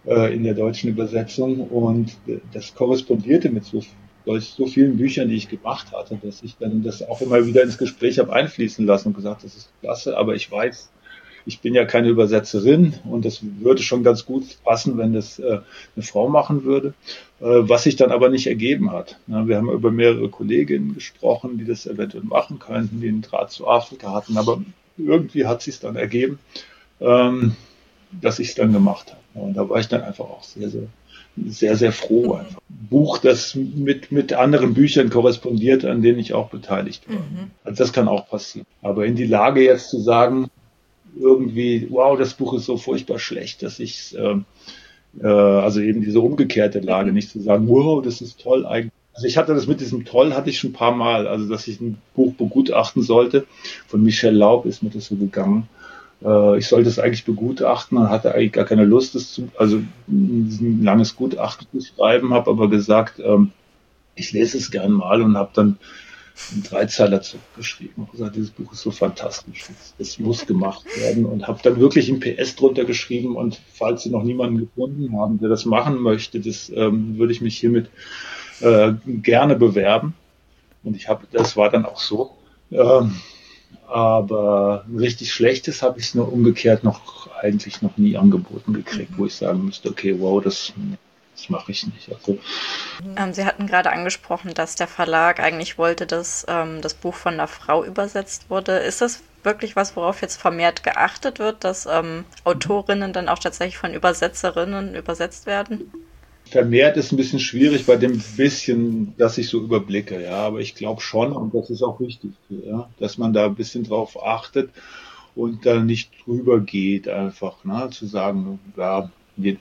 äh, in der deutschen Übersetzung und äh, das korrespondierte mit so, so vielen Büchern, die ich gemacht hatte, dass ich dann das auch immer wieder ins Gespräch habe einfließen lassen und gesagt, das ist klasse, aber ich weiß, ich bin ja keine Übersetzerin und das würde schon ganz gut passen, wenn das äh, eine Frau machen würde, äh, was sich dann aber nicht ergeben hat. Ja, wir haben über mehrere Kolleginnen gesprochen, die das eventuell machen könnten, die einen Draht zu Afrika hatten, aber irgendwie hat sich dann ergeben, ähm, dass ich es dann gemacht habe. Ja, und da war ich dann einfach auch sehr, sehr, sehr, sehr froh. Einfach. Ein Buch, das mit, mit anderen Büchern korrespondiert, an denen ich auch beteiligt war. Mhm. Also das kann auch passieren. Aber in die Lage jetzt zu sagen, irgendwie, wow, das Buch ist so furchtbar schlecht, dass ich äh, äh, also eben diese umgekehrte Lage, nicht zu sagen, wow, das ist toll eigentlich. Also ich hatte das mit diesem toll, hatte ich schon ein paar Mal, also dass ich ein Buch begutachten sollte. Von Michel Laub ist mir das so gegangen. Äh, ich sollte es eigentlich begutachten und hatte eigentlich gar keine Lust, das zu, also ein langes Gutachten zu schreiben, habe aber gesagt, ähm, ich lese es gern mal und habe dann einen Dreizeiler zurückgeschrieben und gesagt, dieses Buch ist so fantastisch, es muss gemacht werden und habe dann wirklich ein P S drunter geschrieben und falls Sie noch niemanden gefunden haben, der das machen möchte, das ähm, würde ich mich hiermit äh, gerne bewerben und ich habe, das war dann auch so, ähm, aber ein richtig schlechtes habe ich es nur umgekehrt noch eigentlich noch nie angeboten gekriegt, wo ich sagen müsste, okay, wow, das Das mache ich nicht. Also, ähm, Sie hatten gerade angesprochen, dass der Verlag eigentlich wollte, dass ähm, das Buch von einer Frau übersetzt wurde. Ist das wirklich was, worauf jetzt vermehrt geachtet wird, dass ähm, Autorinnen dann auch tatsächlich von Übersetzerinnen übersetzt werden? Vermehrt ist ein bisschen schwierig bei dem bisschen, das ich so überblicke, ja, aber ich glaube schon, und das ist auch wichtig, ja, dass man da ein bisschen drauf achtet und da nicht drüber geht, einfach, ne, zu sagen, ja, wir,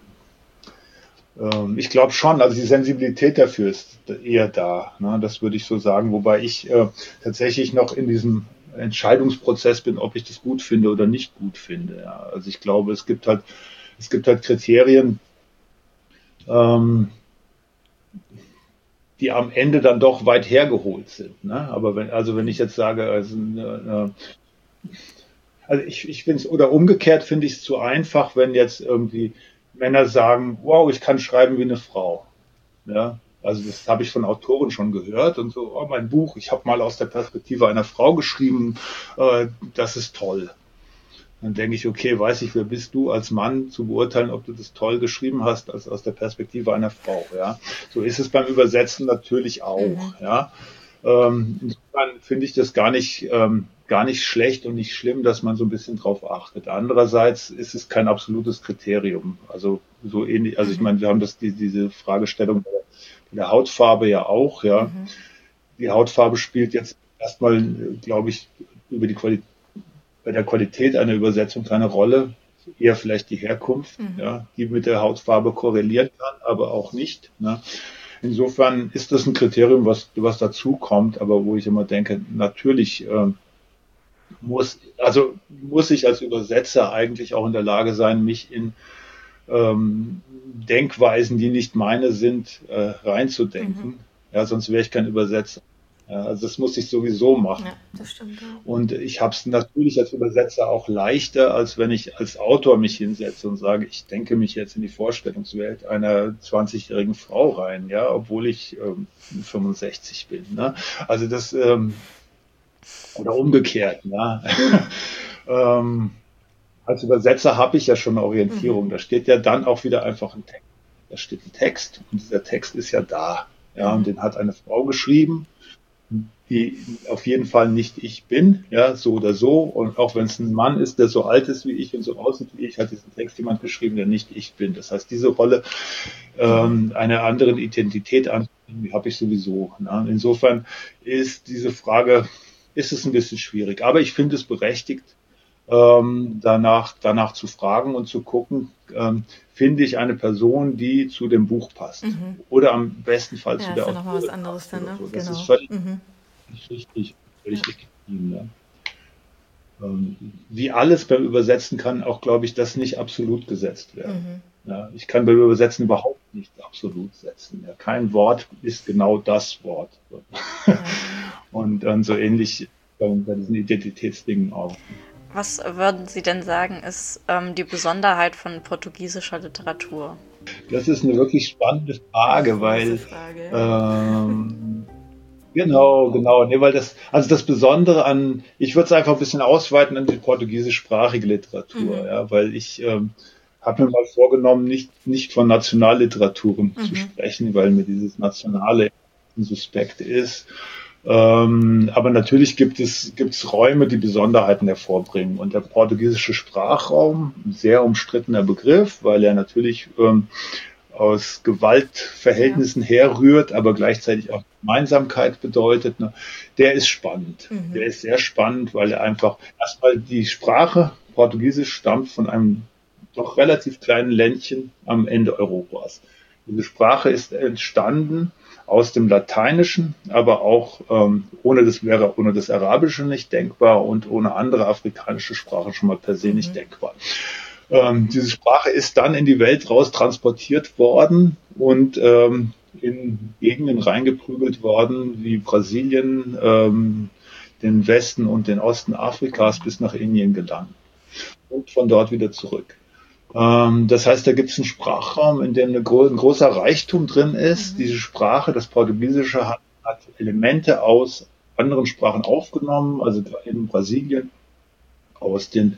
ich glaube schon, also die Sensibilität dafür ist eher da, ne? Das würde ich so sagen, wobei ich äh, tatsächlich noch in diesem Entscheidungsprozess bin, ob ich das gut finde oder nicht gut finde. Ja. Also ich glaube, es gibt halt, es gibt halt Kriterien, ähm, die am Ende dann doch weit hergeholt sind. Ne? Aber wenn, also wenn ich jetzt sage, also, äh, also ich, ich finde es, oder umgekehrt finde ich es zu einfach, wenn jetzt irgendwie Männer sagen, wow, ich kann schreiben wie eine Frau. Ja, also das habe ich von Autoren schon gehört und so, oh, mein Buch, ich habe mal aus der Perspektive einer Frau geschrieben, äh, das ist toll. Dann denke ich, okay, weiß ich, wer bist du als Mann zu beurteilen, ob du das toll geschrieben hast, als aus der Perspektive einer Frau. Ja, so ist es beim Übersetzen natürlich auch. Mhm. Ja, ähm, insofern finde ich das gar nicht ähm, gar nicht schlecht und nicht schlimm, dass man so ein bisschen drauf achtet. Andererseits ist es kein absolutes Kriterium. Also so ähnlich, also ich meine, wir haben das die, diese Fragestellung bei der, bei der Hautfarbe ja auch. Ja, mhm. Die Hautfarbe spielt jetzt erstmal, glaube ich, über die Qualität bei der Qualität einer Übersetzung keine Rolle, eher vielleicht die Herkunft, mhm. ja, die mit der Hautfarbe korrelieren kann, aber auch nicht. Ne? Insofern ist das ein Kriterium, was, was dazu kommt, aber wo ich immer denke, natürlich ähm, muss, also muss ich als Übersetzer eigentlich auch in der Lage sein, mich in ähm, Denkweisen, die nicht meine sind, äh, reinzudenken. Mhm. Ja, sonst wäre ich kein Übersetzer. Ja, also das muss ich sowieso machen. Ja, das stimmt. Ja. Und ich habe es natürlich als Übersetzer auch leichter, als wenn ich als Autor mich hinsetze und sage, ich denke mich jetzt in die Vorstellungswelt einer zwanzigjährigen Frau rein, ja, obwohl ich ähm, fünfundsechzig bin. Ne? Also das ähm, oder umgekehrt. Ja. ähm, als Übersetzer habe ich ja schon eine Orientierung. Mhm. Da steht ja dann auch wieder einfach ein Text. Da steht ein Text und dieser Text ist ja da. Ja, mhm. Und den hat eine Frau geschrieben, die auf jeden Fall nicht ich bin, ja, so oder so. Und auch wenn es ein Mann ist, der so alt ist wie ich und so aussieht wie ich, hat diesen Text jemand geschrieben, der nicht ich bin. Das heißt, diese Rolle ähm, einer anderen Identität an, die habe ich sowieso. Ne? Insofern ist diese Frage, ist es ein bisschen schwierig. Aber ich finde es berechtigt, ähm, danach, danach zu fragen und zu gucken, ähm, finde ich eine Person, die zu dem Buch passt. Mhm. Oder am besten Fall ja, zu der Autorin. Ja, ist ja nochmal was anderes dann, ne? So. Das genau. ist völlig mhm. richtig, völlig ja. legitim. Ne? Ähm, wie alles beim Übersetzen kann auch, glaube ich, das nicht absolut gesetzt werden. Mhm. Ja, ich kann beim Übersetzen überhaupt nicht absolut setzen. Ja, kein Wort ist genau das Wort. Ja. Und dann so ähnlich bei, bei diesen Identitätsdingen auch. Was würden Sie denn sagen, ist ähm, die Besonderheit von portugiesischer Literatur? Das ist eine wirklich spannende Frage, weil Frage. ähm, genau, genau, nee, weil das, also das Besondere an, ich würde es einfach ein bisschen ausweiten an die portugiesischsprachige Literatur, Mhm. ja, weil ich ähm, habe mir mal vorgenommen, nicht, nicht von Nationalliteraturen Mhm. zu sprechen, weil mir dieses Nationale suspekt ist. Ähm, aber natürlich gibt es, gibt es Räume, die Besonderheiten hervorbringen. Und der portugiesische Sprachraum, ein sehr umstrittener Begriff, weil er natürlich ähm, aus Gewaltverhältnissen ja. herrührt, aber gleichzeitig auch Gemeinsamkeit bedeutet, ne, der ist spannend. Mhm. Der ist sehr spannend, weil er einfach erstmal die Sprache, Portugiesisch, stammt von einem doch relativ kleinen Ländchen am Ende Europas. Diese Sprache ist entstanden aus dem Lateinischen, aber auch ähm, ohne das wäre ohne das Arabische nicht denkbar und ohne andere afrikanische Sprachen schon mal per se mhm. nicht denkbar. Ähm, diese Sprache ist dann in die Welt raus transportiert worden und ähm, in Gegenden reingeprügelt worden, wie Brasilien, ähm, den Westen und den Osten Afrikas bis nach Indien gelangt und von dort wieder zurück. Ähm, das heißt, da gibt es einen Sprachraum, in dem eine gro- ein großer Reichtum drin ist. Mhm. Diese Sprache, das Portugiesische, hat, hat Elemente aus anderen Sprachen aufgenommen, also in Brasilien aus den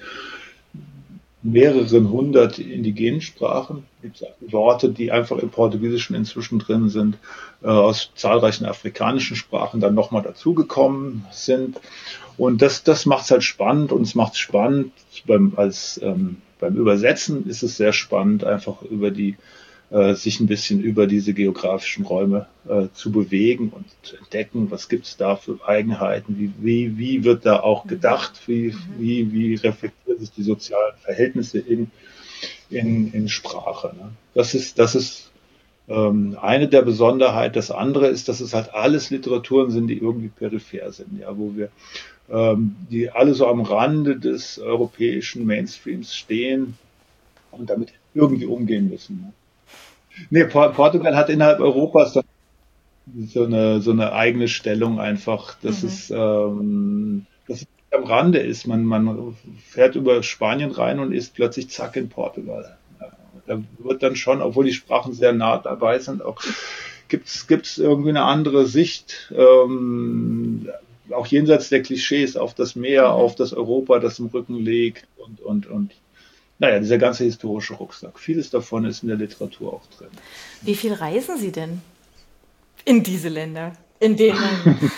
mehreren hundert indigenen Sprachen. Es gibt Worte, die einfach im Portugiesischen inzwischen drin sind, äh, aus zahlreichen afrikanischen Sprachen dann nochmal dazugekommen sind. Und das, das macht es halt spannend und es macht es spannend beim, als, ähm, beim Übersetzen ist es sehr spannend, einfach über die äh, sich ein bisschen über diese geografischen Räume äh, zu bewegen und zu entdecken, was gibt es da für Eigenheiten, wie, wie, wie wird da auch gedacht, wie, wie, wie reflektiert sich die sozialen Verhältnisse in, in, in Sprache. Ne? Das ist, das ist ähm, eine der Besonderheiten. Das andere ist, dass es halt alles Literaturen sind, die irgendwie peripher sind, ja, wo wir ähm, die alle so am Rande des europäischen Mainstreams stehen und damit irgendwie umgehen müssen. Ne? Nee, Portugal hat innerhalb Europas so eine, so eine eigene Stellung einfach, dass mhm. es, ähm, dass es am Rande ist. Man, man fährt über Spanien rein und ist plötzlich zack in Portugal. Ja, da wird dann schon, obwohl die Sprachen sehr nah dabei sind, auch gibt's gibt's irgendwie eine andere Sicht, ähm, auch jenseits der Klischees auf das Meer, mhm. auf das Europa, das im Rücken liegt und, und, und naja, dieser ganze historische Rucksack. Vieles davon ist in der Literatur auch drin. Wie viel reisen Sie denn in diese Länder, in denen man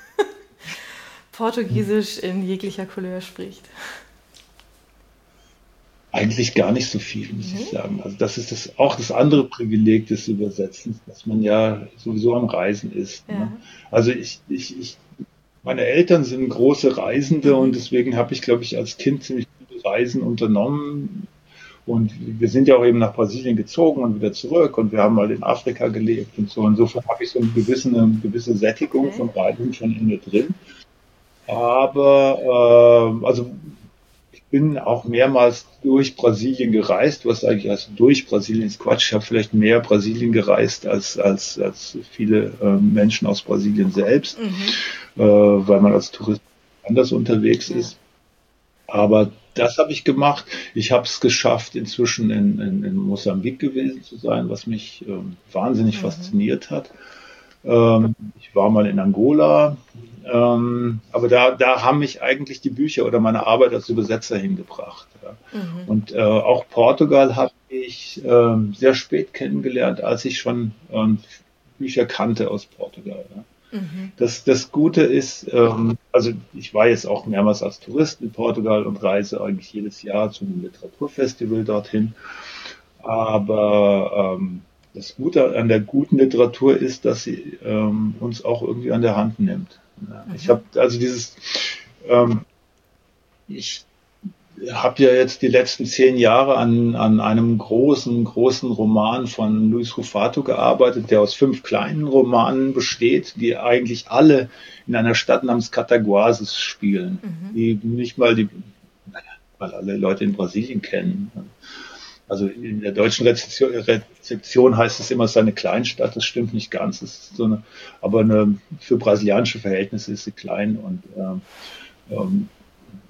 Portugiesisch in jeglicher Couleur spricht? Eigentlich gar nicht so viel, muss mhm. ich sagen. Also das ist das, auch das andere Privileg des Übersetzens, dass man ja sowieso am Reisen ist. Ja. Ne? Also ich, ich, ich, meine Eltern sind große Reisende mhm. und deswegen habe ich, glaube ich, als Kind ziemlich viele Reisen unternommen. Und wir sind ja auch eben nach Brasilien gezogen und wieder zurück und wir haben mal in Afrika gelebt und so. Insofern habe ich so eine gewisse, eine gewisse Sättigung okay. von Reisen schon in mir drin. Aber äh, also ich bin auch mehrmals durch Brasilien gereist, was eigentlich also durch Brasilien ist Quatsch. Ich habe vielleicht mehr Brasilien gereist als als als viele äh, Menschen aus Brasilien selbst, mhm. äh, weil man als Tourist anders unterwegs ja. ist. Aber das habe ich gemacht. Ich habe es geschafft, inzwischen in, in, in Mosambik gewesen zu sein, was mich ähm, wahnsinnig mhm. fasziniert hat. Ähm, ich war mal in Angola, ähm, aber da, da haben mich eigentlich die Bücher oder meine Arbeit als Übersetzer hingebracht. Ja. Mhm. Und äh, auch Portugal habe ich ähm, sehr spät kennengelernt, als ich schon ähm, Bücher kannte aus Portugal. Ja. Das, das Gute ist, ähm, also ich war jetzt auch mehrmals als Tourist in Portugal und reise eigentlich jedes Jahr zu einem Literaturfestival dorthin. Aber ähm, das Gute an der guten Literatur ist, dass sie ähm, uns auch irgendwie an der Hand nimmt. Ja, ich habe also dieses, ähm, ich habe ja jetzt die letzten zehn Jahre an, an einem großen, großen Roman von Luis Rufato gearbeitet, der aus fünf kleinen Romanen besteht, die eigentlich alle in einer Stadt namens Cataguases spielen, mhm. die nicht mal die, naja, weil alle Leute in Brasilien kennen. Also in der deutschen Rezeption, Rezeption heißt es immer, es sei eine Kleinstadt, das stimmt nicht ganz, es ist so eine, aber eine, für brasilianische Verhältnisse ist sie klein und ähm, ähm,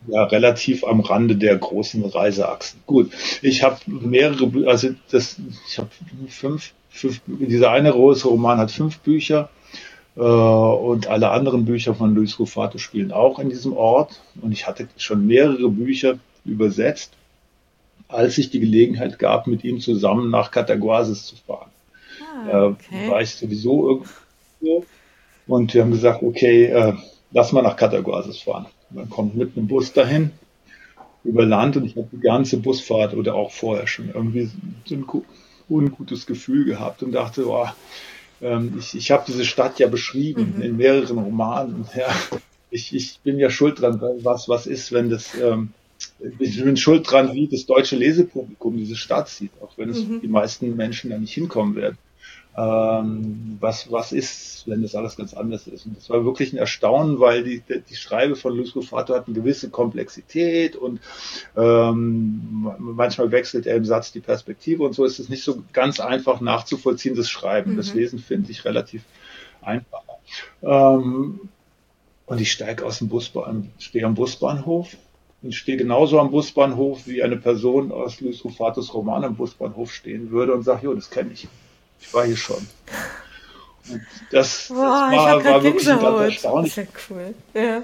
ja, relativ am Rande der großen Reiseachsen. Gut, ich habe mehrere, Bü- also das, ich habe fünf, fünf, dieser eine große Roman hat fünf Bücher äh, und alle anderen Bücher von Luis Rufato spielen auch in diesem Ort. Und ich hatte schon mehrere Bücher übersetzt, als sich die Gelegenheit gab, mit ihm zusammen nach Cataguases zu fahren. Ah, Äh, okay. war ich sowieso irgendwo und wir haben gesagt, okay, äh, lass mal nach Cataguases fahren. Man kommt mit einem Bus dahin über Land und ich habe die ganze Busfahrt oder auch vorher schon irgendwie so ein gu- ungutes Gefühl gehabt und dachte, oh, ähm, ich, ich habe diese Stadt ja beschrieben Mhm. in mehreren Romanen. Ja, ich, ich bin ja schuld dran, weil was, was ist, wenn das, ähm, ich bin schuld dran, wie das deutsche Lesepublikum diese Stadt sieht, auch wenn es Mhm. die meisten Menschen da nicht hinkommen werden. Ähm, was, was ist, wenn das alles ganz anders ist? Und das war wirklich ein Erstaunen, weil die, die Schreibe von Luis Rufato hat eine gewisse Komplexität und ähm, manchmal wechselt er im Satz die Perspektive und so ist es nicht so ganz einfach nachzuvollziehen, das Schreiben. Das Mhm. Lesen finde ich relativ einfach. Ähm, und ich steige aus dem Busbahn, stehe am Busbahnhof und stehe genauso am Busbahnhof, wie eine Person aus Luis Rufatos Roman am Busbahnhof stehen würde und sage, jo, das kenne ich. Ich war hier schon. Und das, das Boah, ich habe war, gerade war wirklich ein ganz Gänsehaut. Ist erstaunlich. ja cool. Ja.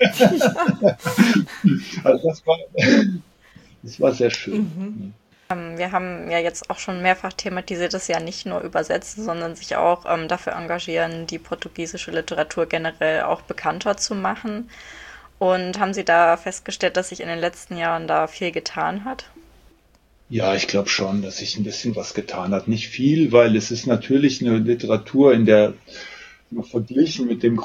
Also das war, das war sehr schön. Mhm. Ähm, wir haben ja jetzt auch schon mehrfach thematisiert, dass sie ja nicht nur übersetzen, sondern sich auch ähm, dafür engagieren, die portugiesische Literatur generell auch bekannter zu machen. Und haben Sie da festgestellt, dass sich in den letzten Jahren da viel getan hat? Ja, ich glaube schon, dass sich ein bisschen was getan hat. Nicht viel, weil es ist natürlich eine Literatur, in der verglichen mit dem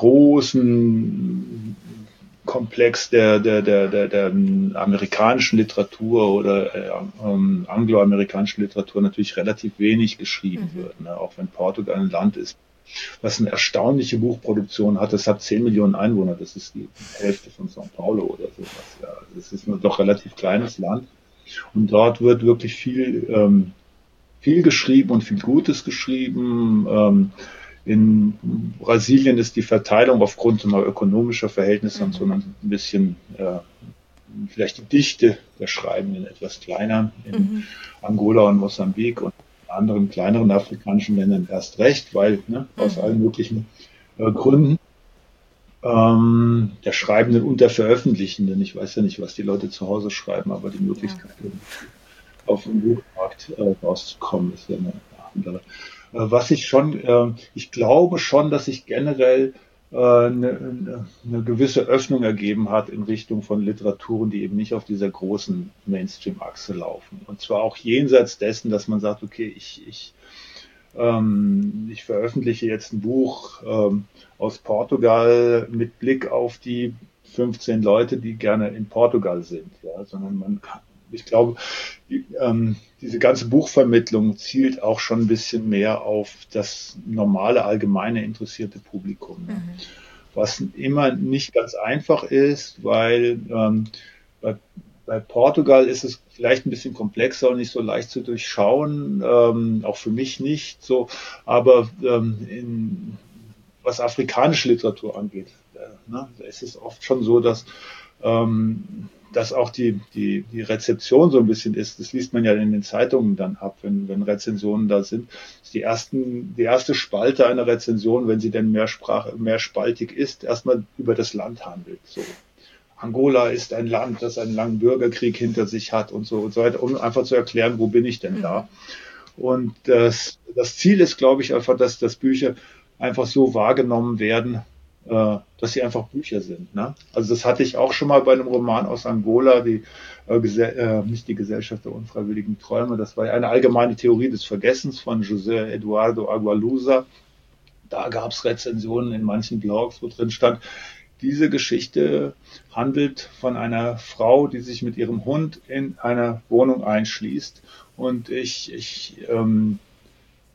großen Komplex der, der, der, der, der amerikanischen Literatur oder äh, ähm, angloamerikanischen Literatur natürlich relativ wenig geschrieben Mhm. wird. Ne? Auch wenn Portugal ein Land ist, was eine erstaunliche Buchproduktion hat. Es hat zehn Millionen Einwohner, das ist die Hälfte von São Paulo oder sowas. Ja. Es ist ein doch relativ kleines Land und dort wird wirklich viel, ähm, viel geschrieben und viel Gutes geschrieben. Ähm, in Brasilien ist die Verteilung aufgrund so ökonomischer Verhältnisse und so Mhm. ein bisschen äh, vielleicht die Dichte der Schreibenden etwas kleiner. In Mhm. Angola und Mosambik und anderen kleineren afrikanischen Ländern erst recht, weil ne, aus Mhm. allen möglichen äh, Gründen ähm, der Schreibenden und der Veröffentlichenden. Ich weiß ja nicht, was die Leute zu Hause schreiben, aber die Ja. Möglichkeit, auf dem Buchmarkt äh, rauszukommen, ist ja eine andere. Äh, was ich schon, äh, ich glaube schon, dass sich generell äh, eine, eine gewisse Öffnung ergeben hat in Richtung von Literaturen, die eben nicht auf dieser großen Mainstream-Achse laufen. Und zwar auch jenseits dessen, dass man sagt, okay, ich, ich, ähm, ich veröffentliche jetzt ein Buch ähm, aus Portugal mit Blick auf die fünfzehn Leute, die gerne in Portugal sind, ja, sondern man kann, ich glaube, die, ähm, diese ganze Buchvermittlung zielt auch schon ein bisschen mehr auf das normale, allgemeine interessierte Publikum. Ne? Mhm. Was immer nicht ganz einfach ist, weil ähm, bei, bei Portugal ist es vielleicht ein bisschen komplexer und nicht so leicht zu durchschauen, ähm, auch für mich nicht so, aber ähm, in, was afrikanische Literatur angeht, äh, ne, es ist oft schon so, dass ähm, dass auch die, die, die Rezeption so ein bisschen ist. Das liest man ja in den Zeitungen dann ab, wenn, wenn Rezensionen da sind. Das ist die, ersten, die erste Spalte einer Rezension, wenn sie denn mehrsprach, mehrspaltig ist, erstmal über das Land handelt. So. Angola ist ein Land, das einen langen Bürgerkrieg hinter sich hat und so und so weiter, um einfach zu erklären, wo bin ich denn Mhm. da? Und das, das Ziel ist, glaube ich, einfach, dass, dass Bücher einfach so wahrgenommen werden, äh, dass sie einfach Bücher sind. Ne? Also das hatte ich auch schon mal bei einem Roman aus Angola, die äh, äh, nicht die Gesellschaft der unfreiwilligen Träume, das war eine allgemeine Theorie des Vergessens von José Eduardo Agualusa. Da gab es Rezensionen in manchen Blogs, wo drin stand, diese Geschichte handelt von einer Frau, die sich mit ihrem Hund in einer Wohnung einschließt. Und ich, ich ähm,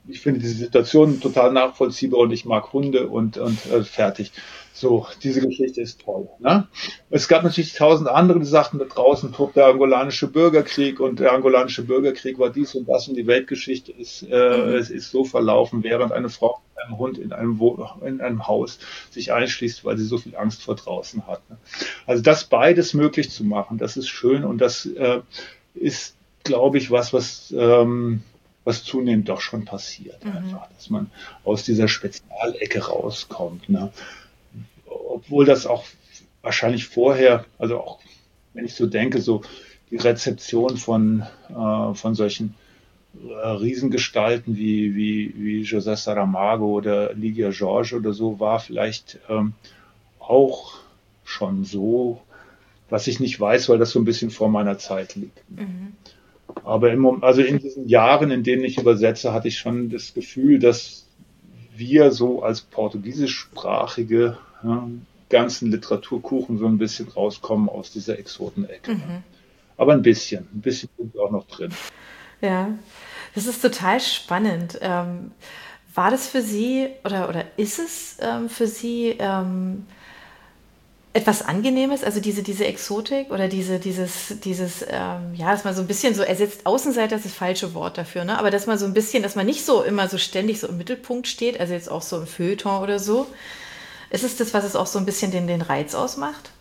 ich finde diese Situation total nachvollziehbar und ich mag Hunde und, und äh, fertig. So, diese Geschichte ist toll. Ne? Es gab natürlich tausend andere Sachen da draußen, der angolanische Bürgerkrieg und der angolanische Bürgerkrieg war dies und das und die Weltgeschichte ist, äh, mhm. es ist so verlaufen, während eine Frau mit einem Hund in einem, Wo- in einem Haus sich einschließt, weil sie so viel Angst vor draußen hat. Ne? Also das beides möglich zu machen, das ist schön und das äh, ist, glaube ich, was, was ähm, was zunehmend doch schon passiert, mhm. einfach, dass man aus dieser Spezialecke rauskommt. Ne? Obwohl das auch wahrscheinlich vorher, also auch wenn ich so denke, so die Rezeption von, äh, von solchen äh, Riesengestalten wie, wie, wie José Saramago oder Lydia George oder so war vielleicht ähm, auch schon so, was ich nicht weiß, weil das so ein bisschen vor meiner Zeit liegt. Mhm. Aber im, also in diesen Jahren, in denen ich übersetze, hatte ich schon das Gefühl, dass wir so als portugiesischsprachige ja, ganzen Literaturkuchen so ein bisschen rauskommen aus dieser Exotenecke. Mhm. Aber ein bisschen, ein bisschen sind wir auch noch drin. Ja, das ist total spannend. Ähm, war das für Sie oder, oder ist es ähm, für Sie ähm, etwas Angenehmes, also diese, diese Exotik oder diese, dieses, dieses, ähm, ja, dass man so ein bisschen so ersetzt, Außenseiter ist das falsche Wort dafür, ne? Aber dass man so ein bisschen, dass man nicht so immer so ständig so im Mittelpunkt steht, also jetzt auch so im Feuilleton oder so. Ist es das, was es auch so ein bisschen den, den Reiz ausmacht?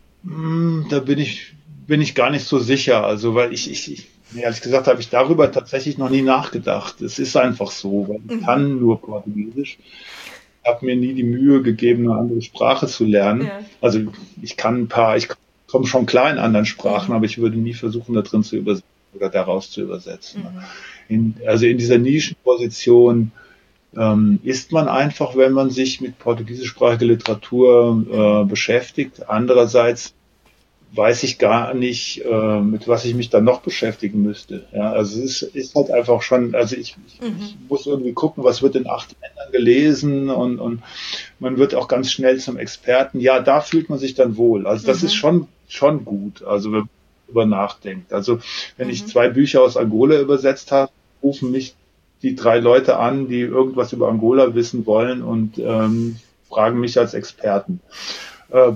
Mm, Da bin ich, bin ich gar nicht so sicher. Also, weil ich, ich, ich ehrlich gesagt, habe ich darüber tatsächlich noch nie nachgedacht. Es ist einfach so, weil ich mhm. kann nur Portugiesisch. Ich habe mir nie die Mühe gegeben, eine andere Sprache zu lernen. Ja. Also ich kann ein paar, ich komme schon klar in anderen Sprachen, mhm. aber ich würde nie versuchen, da drin zu übersetzen oder daraus zu übersetzen. Mhm. In, also in dieser Nischenposition ähm, ist man einfach, wenn man sich mit portugiesischsprachiger Literatur äh, beschäftigt. Andererseits weiß ich gar nicht, äh, mit was ich mich dann noch beschäftigen müsste. Ja, also es ist, ist halt einfach schon, also ich, ich, mhm. ich muss irgendwie gucken, was wird in acht Ländern gelesen und, und man wird auch ganz schnell zum Experten. Ja, da fühlt man sich dann wohl. Also das mhm. ist schon, schon gut, also wenn man darüber nachdenkt. Also wenn mhm. ich zwei Bücher aus Angola übersetzt habe, rufen mich die drei Leute an, die irgendwas über Angola wissen wollen und ähm, fragen mich als Experten. Äh,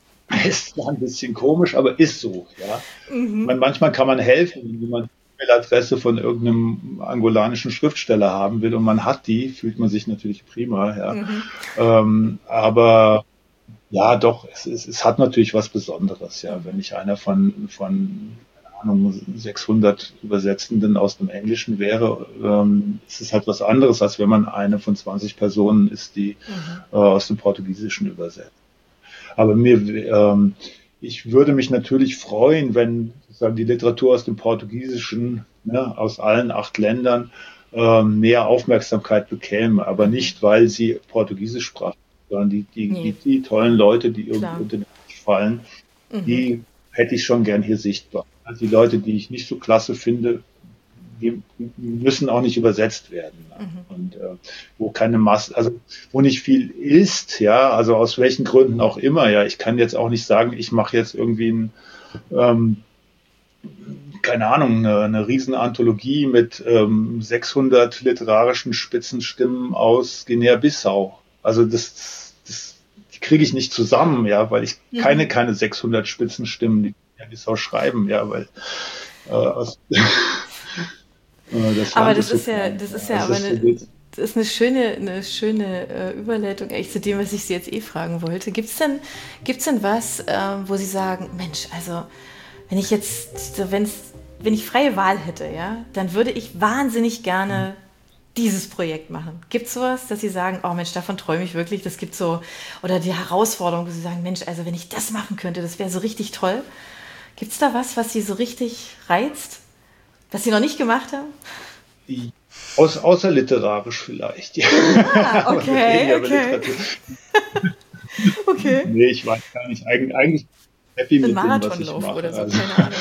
Ist ein bisschen komisch, aber ist so, ja. Mhm. Man, manchmal kann man helfen, wenn man die E-Mail-Adresse von irgendeinem angolanischen Schriftsteller haben will und man hat die, fühlt man sich natürlich prima, ja. Mhm. Ähm, aber ja, doch, es, es, es hat natürlich was Besonderes, ja. Wenn ich einer von, von keine Ahnung, sechshundert Übersetzenden aus dem Englischen wäre, ähm, ist es halt was anderes, als wenn man eine von zwanzig Personen ist, die mhm. äh, aus dem Portugiesischen übersetzt. Aber mir, ähm, ich würde mich natürlich freuen, wenn sozusagen die Literatur aus dem Portugiesischen, ne, aus allen acht Ländern, ähm, mehr Aufmerksamkeit bekäme. Aber mhm. nicht, weil sie Portugiesisch sprachen, sondern die, die, nee. die, die tollen Leute, die irgendwie unter den Tisch fallen, mhm. die hätte ich schon gern hier sichtbar. Also die Leute, die ich nicht so klasse finde, die müssen auch nicht übersetzt werden. Mhm. Und äh, wo keine Masse, also wo nicht viel ist, ja, also aus welchen Gründen auch immer, ja, ich kann jetzt auch nicht sagen, ich mache jetzt irgendwie ein, ähm, keine Ahnung, eine, eine Riesenanthologie mit ähm, sechshundert literarischen Spitzenstimmen aus Guinea-Bissau. Also das, das die kriege ich nicht zusammen, ja, weil ich mhm. keine, keine sechshundert Spitzenstimmen, die Guinea-Bissau schreiben, ja, weil äh, aus Das aber das ist, so ja, das ist ja, ja aber das eine, das ist eine schöne, eine schöne äh, Überleitung eigentlich zu dem, was ich Sie jetzt eh fragen wollte. Gibt es denn, gibt's denn was, äh, wo Sie sagen, Mensch, also wenn ich jetzt, wenn's, wenn ich freie Wahl hätte, ja, dann würde ich wahnsinnig gerne dieses Projekt machen. Gibt es sowas, dass Sie sagen, oh Mensch, davon träume ich wirklich, das gibt so, oder die Herausforderung, wo Sie sagen, Mensch, also wenn ich das machen könnte, das wäre so richtig toll. Gibt es da was, was Sie so richtig reizt? Was Sie noch nicht gemacht haben? Aus, außerliterarisch vielleicht. Ja. Ah, okay, okay. okay. Nee, ich weiß gar nicht. Eig eigentlich happy mit dem, was ich mache. Oder so, also. keine Ahnung.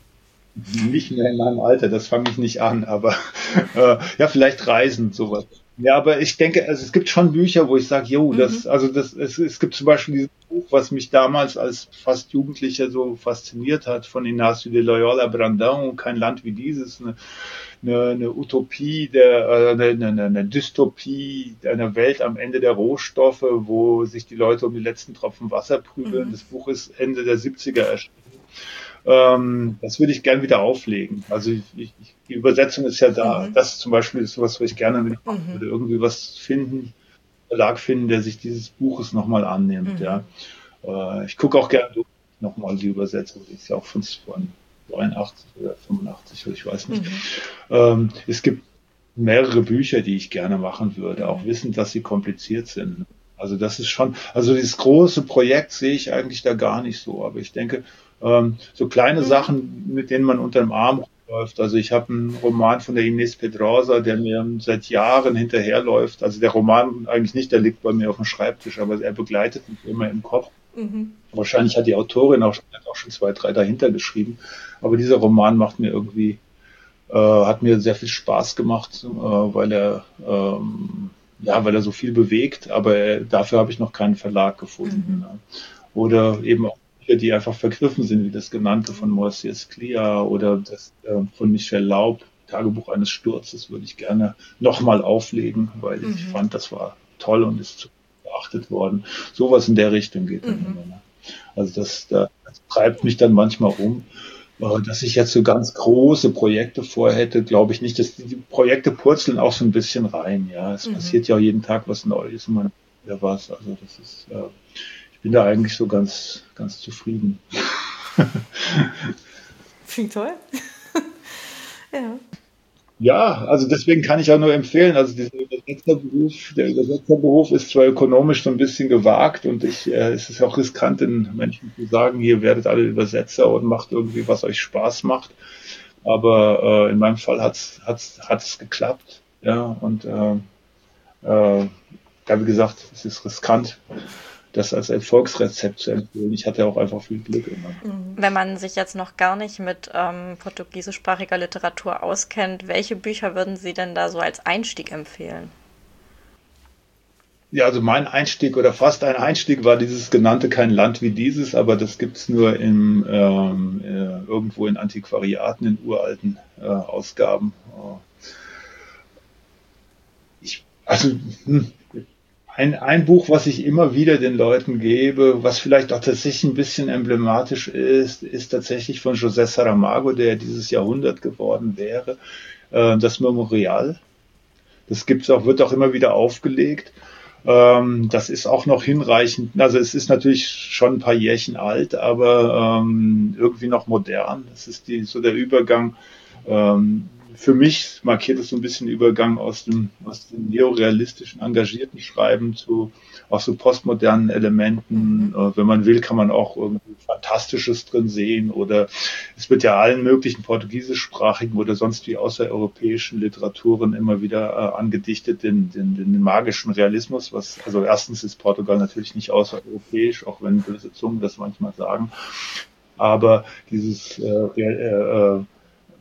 Nicht mehr in meinem Alter, das fange ich nicht an, aber äh, ja, vielleicht Reisen, sowas. Ja, aber ich denke, also es gibt schon Bücher, wo ich sage, jo, Mhm. das, also das, es, es gibt zum Beispiel dieses Buch, was mich damals als fast Jugendlicher so fasziniert hat, von Ignacio de Loyola Brandão, Kein Land wie dieses, eine, eine, eine Utopie, der, äh, eine, eine, eine Dystopie einer Welt am Ende der Rohstoffe, wo sich die Leute um die letzten Tropfen Wasser prügeln. Mhm. Das Buch ist Ende der siebziger erschienen. Ähm, das würde ich gern wieder auflegen. Also ich, ich, die Übersetzung ist ja da. Mhm. Das zum Beispiel ist sowas, was ich gerne wieder machen Mhm. würde. Irgendwie was finden, Verlag finden, der sich dieses Buches nochmal annimmt. Mhm. Ja. Äh, ich gucke auch gerne nochmal die Übersetzung. Die ist ja auch von zweiundachtzig oder fünfundachtzig, ich weiß nicht. Mhm. Ähm, es gibt mehrere Bücher, die ich gerne machen würde, auch Mhm. wissend, dass sie kompliziert sind. Also das ist schon, also dieses große Projekt sehe ich eigentlich da gar nicht so. Aber ich denke, ähm, so kleine Mhm. Sachen, mit denen man unter dem Arm läuft. Also ich habe einen Roman von der Inés Pedrosa, der mir seit Jahren hinterherläuft. Also der Roman eigentlich nicht, der liegt bei mir auf dem Schreibtisch, aber er begleitet mich immer im Kopf. Mhm. Wahrscheinlich hat die Autorin auch, hat auch schon zwei, drei dahinter geschrieben. Aber dieser Roman macht mir irgendwie, äh, hat mir sehr viel Spaß gemacht, äh, weil er, ähm, ja, weil er so viel bewegt, aber er, dafür habe ich noch keinen Verlag gefunden. Mhm. Ne? Oder eben auch Bücher, die einfach vergriffen sind, wie das genannte von Moisés Clia oder das äh, von Michel Laub, Tagebuch eines Sturzes, würde ich gerne nochmal auflegen, weil ich Mhm. fand, das war toll und ist zu beachtet worden. Sowas in der Richtung geht dann Mhm. immer. Ne? Also das, das treibt mich dann manchmal um. Äh, Dass ich jetzt so ganz große Projekte vorhätte, glaube ich nicht. Dass die Projekte purzeln auch so ein bisschen rein. Ja, es Mhm. passiert ja auch jeden Tag was Neues und man wieder was. Also das ist, äh, ich bin da eigentlich so ganz, ganz zufrieden. Klingt toll. Ja. Ja, also deswegen kann ich auch nur empfehlen, also dieser Übersetzerberuf, der Übersetzerberuf ist zwar ökonomisch so ein bisschen gewagt und ich, äh, es ist auch riskant, den Menschen zu sagen, hier werdet alle Übersetzer und macht irgendwie, was euch Spaß macht. Aber äh, in meinem Fall hat's hat's hat's geklappt, ja und äh, äh, ja, wie gesagt, es ist riskant, das als Erfolgsrezept zu empfehlen. Ich hatte auch einfach viel Glück immer. Wenn man sich jetzt noch gar nicht mit ähm, portugiesischsprachiger Literatur auskennt, welche Bücher würden Sie denn da so als Einstieg empfehlen? Ja, also mein Einstieg oder fast ein Einstieg war dieses genannte Kein Land wie dieses, aber das gibt's nur im, ähm, äh, irgendwo in Antiquariaten, in uralten äh, Ausgaben. Äh, Ich, also hm, ein, ein Buch, was ich immer wieder den Leuten gebe, was vielleicht auch tatsächlich ein bisschen emblematisch ist, ist tatsächlich von José Saramago, der dieses Jahrhundert geworden wäre, äh, das Memorial. Das gibt's auch, wird auch immer wieder aufgelegt. Ähm, das ist auch noch hinreichend. Also es ist natürlich schon ein paar Jährchen alt, aber ähm, irgendwie noch modern. Das ist die, so der Übergang. Ähm, für mich markiert es so ein bisschen Übergang aus dem, aus dem neorealistischen, engagierten Schreiben zu auch so postmodernen Elementen. Äh, wenn man will, kann man auch irgendwie Fantastisches drin sehen oder es wird ja allen möglichen portugiesischsprachigen oder sonst wie außereuropäischen Literaturen immer wieder äh, angedichtet, den, den, den magischen Realismus, was, also erstens ist Portugal natürlich nicht außereuropäisch, auch wenn böse Zungen das manchmal sagen, aber dieses äh, äh, äh,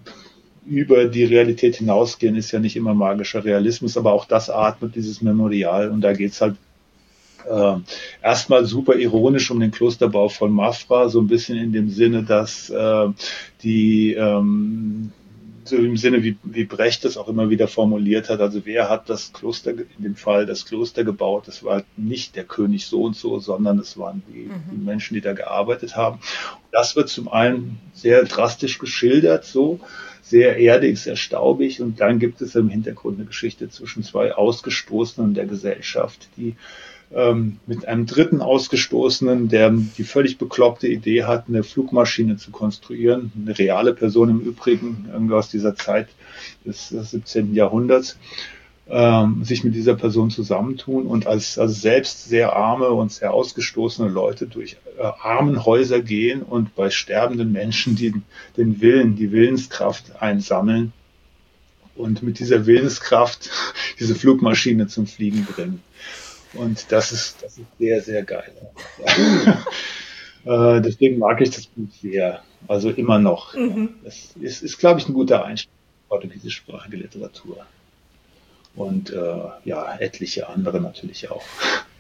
über die Realität hinausgehen ist ja nicht immer magischer Realismus, aber auch das atmet dieses Memorial und da geht's halt äh, erstmal super ironisch um den Klosterbau von Mafra, so ein bisschen in dem Sinne, dass äh, die ähm, so im Sinne, wie, wie Brecht das auch immer wieder formuliert hat, also wer hat das Kloster, in dem Fall das Kloster gebaut, das war nicht der König so und so, sondern es waren die, die Menschen, die da gearbeitet haben. Das wird zum einen sehr drastisch geschildert, so sehr erdig, sehr staubig und dann gibt es im Hintergrund eine Geschichte zwischen zwei Ausgestoßenen der Gesellschaft, die ähm, mit einem dritten Ausgestoßenen, der die völlig bekloppte Idee hat, eine Flugmaschine zu konstruieren, eine reale Person im Übrigen, irgendwie aus dieser Zeit des, des siebzehnten Jahrhunderts, ähm, sich mit dieser Person zusammentun und als, als selbst sehr arme und sehr ausgestoßene Leute durch äh, Armenhäuser gehen und bei sterbenden Menschen die, den Willen, die Willenskraft einsammeln und mit dieser Willenskraft diese Flugmaschine zum Fliegen bringen. Und das ist, das ist sehr, sehr geil. äh, deswegen mag ich das Buch sehr. Also immer noch. Mhm. Das ist, ist glaube ich, ein guter Einstieg in portugiesischsprachige Literatur. und äh, ja, etliche andere natürlich auch.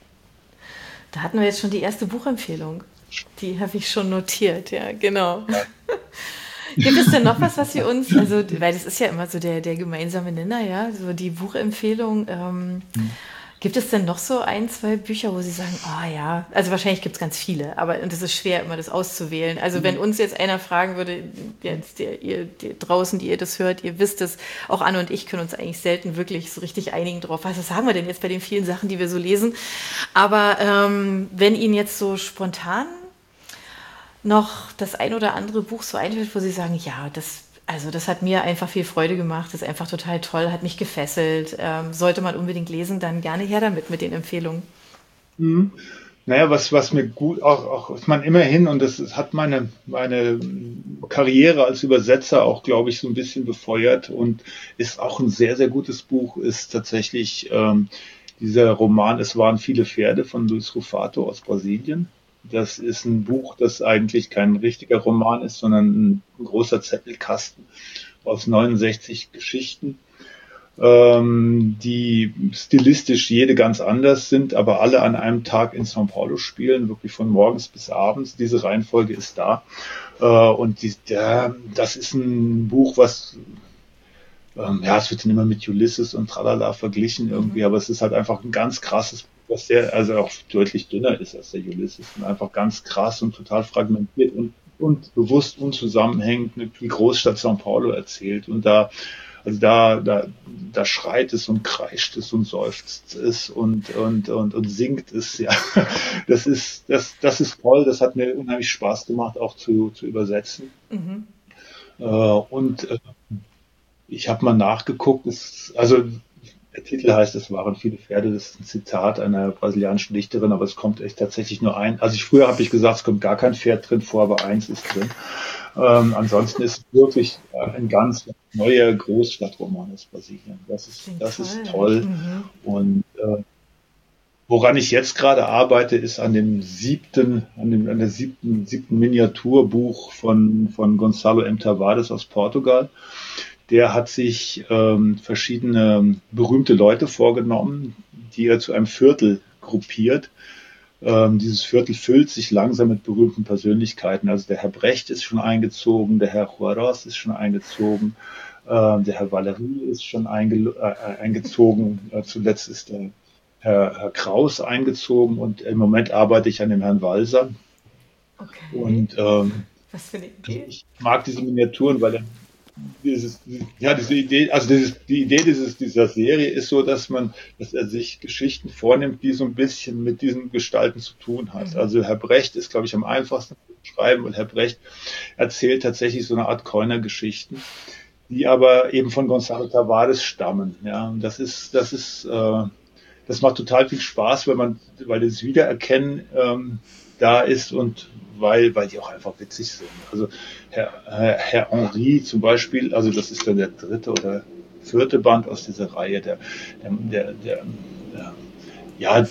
Da hatten wir jetzt schon die erste Buchempfehlung. Die habe ich schon notiert, ja, genau. Ja. Gibt es denn noch was, was Sie uns, also, weil das ist ja immer so der, der gemeinsame Nenner, ja, so die Buchempfehlung. Ähm, hm. Gibt es denn noch so ein, zwei Bücher, wo Sie sagen, ah oh, ja, also wahrscheinlich gibt es ganz viele, aber das ist schwer, immer das auszuwählen. Also wenn uns jetzt einer fragen würde, jetzt der, ihr die draußen, die ihr das hört, ihr wisst es, auch Anne und ich können uns eigentlich selten wirklich so richtig einigen drauf. Was sagen wir denn jetzt bei den vielen Sachen, die wir so lesen? Aber ähm, wenn Ihnen jetzt so spontan noch das ein oder andere Buch so einfällt, wo Sie sagen, ja, das Also das hat mir einfach viel Freude gemacht, ist einfach total toll, hat mich gefesselt. Ähm, sollte man unbedingt lesen, dann gerne her damit mit den Empfehlungen. Mhm. Naja, was, was mir gut, auch, auch ich meine, immerhin, und das, das hat meine, meine Karriere als Übersetzer auch, glaube ich, so ein bisschen befeuert und ist auch ein sehr, sehr gutes Buch, ist tatsächlich ähm, dieser Roman Es waren viele Pferde von Luis Rufato aus Brasilien. Das ist ein Buch, das eigentlich kein richtiger Roman ist, sondern ein, ein großer Zettelkasten aus neunundsechzig Geschichten, ähm, die stilistisch jede ganz anders sind, aber alle an einem Tag in São Paulo spielen, wirklich von morgens bis abends. Diese Reihenfolge ist da. Äh, und die, der, das ist ein Buch, was ähm, ja, es wird dann immer mit Ulysses und Tralala verglichen irgendwie, mhm. aber es ist halt einfach ein ganz krasses Buch, was sehr, also auch deutlich dünner ist als der Ulysses und einfach ganz krass und total fragmentiert und, und bewusst unzusammenhängend die Großstadt São Paulo erzählt. Und da, also da, da, da schreit es und kreischt es und seufzt es und, und, und, und singt es, ja. Das ist, das, das ist toll, das hat mir unheimlich Spaß gemacht, auch zu, zu übersetzen. Mhm. Äh, und, äh, Ich habe mal nachgeguckt, es, also der Titel heißt, es waren viele Pferde, das ist ein Zitat einer brasilianischen Dichterin, aber es kommt echt tatsächlich nur ein. Also ich, früher habe ich gesagt, es kommt gar kein Pferd drin vor, aber eins ist drin. Ähm, ansonsten ist es wirklich ein ganz neuer Großstadtroman aus Brasilien. Das ist, das toll. ist toll. Mhm. Und äh, woran ich jetzt gerade arbeite, ist an dem siebten, an dem, an der siebten, siebten Miniaturbuch von, von Gonçalo M. Tavares aus Portugal. Der hat sich ähm, verschiedene berühmte Leute vorgenommen, die er zu einem Viertel gruppiert. Ähm, dieses Viertel füllt sich langsam mit berühmten Persönlichkeiten. Also der Herr Brecht ist schon eingezogen, der Herr Juarez ist schon eingezogen, äh, der Herr Valery ist schon einge äh, eingezogen. Äh, zuletzt ist der Herr, Herr Kraus eingezogen und im Moment arbeite ich an dem Herrn Walser. Okay. Und ähm, was für eine Idee? Ich mag diese Miniaturen, weil er Dieses, ja, diese Idee, also dieses, die Idee dieses, dieser Serie ist so, dass man, dass er sich Geschichten vornimmt, die so ein bisschen mit diesen Gestalten zu tun hat. Mhm. Also Herr Brecht ist, glaube ich, am einfachsten zu beschreiben, und Herr Brecht erzählt tatsächlich so eine Art Keuner-Geschichten, die aber eben von Gonçalo Tavares stammen. Ja, und das ist, das ist, äh, das macht total viel Spaß, weil man, weil das Wiedererkennen ähm, da ist und weil, weil die auch einfach witzig sind. Also Herr, Herr, Herr Henri zum Beispiel, also das ist dann der dritte oder vierte Band aus dieser Reihe, der, der, der, der ja,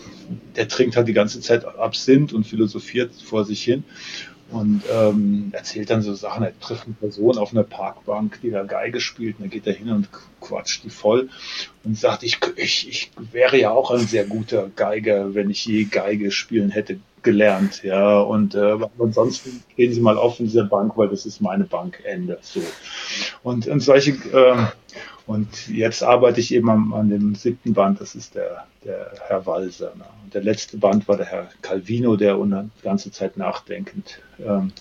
der trinkt halt die ganze Zeit Absinth und philosophiert vor sich hin und ähm, erzählt dann so Sachen, er trifft eine Person auf einer Parkbank, die da Geige spielt, und dann geht er hin und quatscht die voll und sagt, ich, ich, ich wäre ja auch ein sehr guter Geiger, wenn ich je Geige spielen hätte gelernt, ja, und äh, ansonsten gehen Sie mal auf in dieser Bank, weil das ist meine Bank, Ende, so. Und, und solche, äh, und jetzt arbeite ich eben an, an dem siebten Band, das ist der, der Herr Walser, ne? Und der letzte Band war der Herr Calvino, der die ganze Zeit nachdenkend ähm,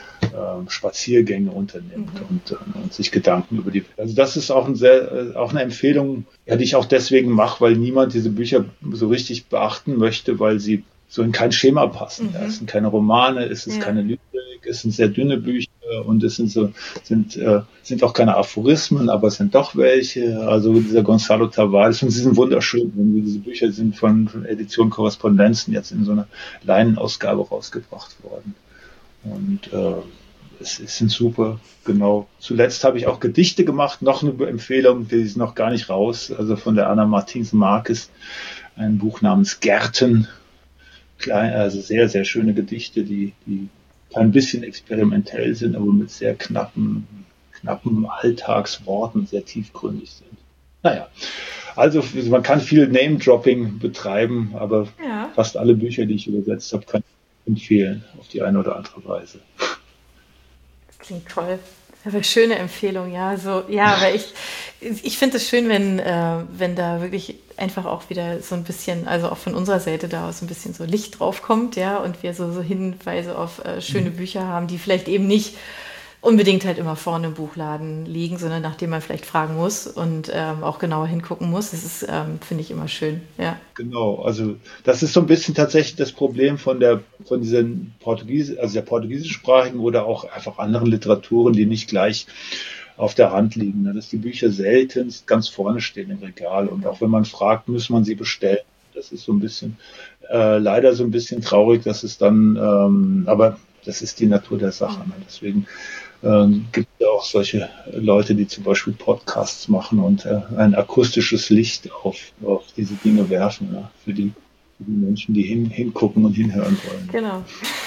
ähm, Spaziergänge unternimmt mhm. und, äh, und sich Gedanken über die, also das ist auch, ein sehr, äh, auch eine Empfehlung, ja, die ich auch deswegen mache, weil niemand diese Bücher so richtig beachten möchte, weil sie so in kein Schema passen. Mhm. Ja, es sind keine Romane, es ist ja. keine Lyrik, es sind sehr dünne Bücher und es sind so sind äh, sind auch keine Aphorismen, aber es sind doch welche. Also dieser Gonçalo Tavares, und sie sind wunderschön. Diese Bücher sind von, von Edition Korrespondenzen jetzt in so einer Leinenausgabe rausgebracht worden. Und äh, es, es sind super, genau. Zuletzt habe ich auch Gedichte gemacht, noch eine Empfehlung, die ist noch gar nicht raus, also von der Ana Martins Marques, ein Buch namens Gärten. Klein, also sehr, sehr schöne Gedichte, die, die ein bisschen experimentell sind, aber mit sehr knappen, knappen Alltagsworten sehr tiefgründig sind. Naja, Also man kann viel Name-Dropping betreiben, aber Ja. fast alle Bücher, die ich übersetzt habe, kann ich empfehlen, auf die eine oder andere Weise. Das klingt toll. Aber schöne Empfehlung, ja. So, ja, aber ich, ich finde es schön, wenn, äh, wenn da wirklich einfach auch wieder so ein bisschen, also auch von unserer Seite da aus ein bisschen so Licht drauf kommt, ja, und wir so, so Hinweise auf äh, schöne Bücher haben, die vielleicht eben nicht unbedingt halt immer vorne im Buchladen liegen, sondern nach dem man vielleicht fragen muss und ähm, auch genauer hingucken muss. Das ist, ähm, finde ich, immer schön, ja. Genau, also das ist so ein bisschen tatsächlich das Problem von der von diesen Portugies also der portugiesischsprachigen oder auch einfach anderen Literaturen, die nicht gleich auf der Hand liegen, ne? Dass die Bücher seltenst ganz vorne stehen im Regal und auch wenn man fragt, muss man sie bestellen. Das ist so ein bisschen äh, leider so ein bisschen traurig, dass es dann, ähm, aber das ist die Natur der Sache. Ne? Deswegen ähm, gibt es ja auch solche Leute, die zum Beispiel Podcasts machen und äh, ein akustisches Licht auf, auf diese Dinge werfen, ne? für, die, für die Menschen, die hin, hingucken und hinhören wollen. Genau.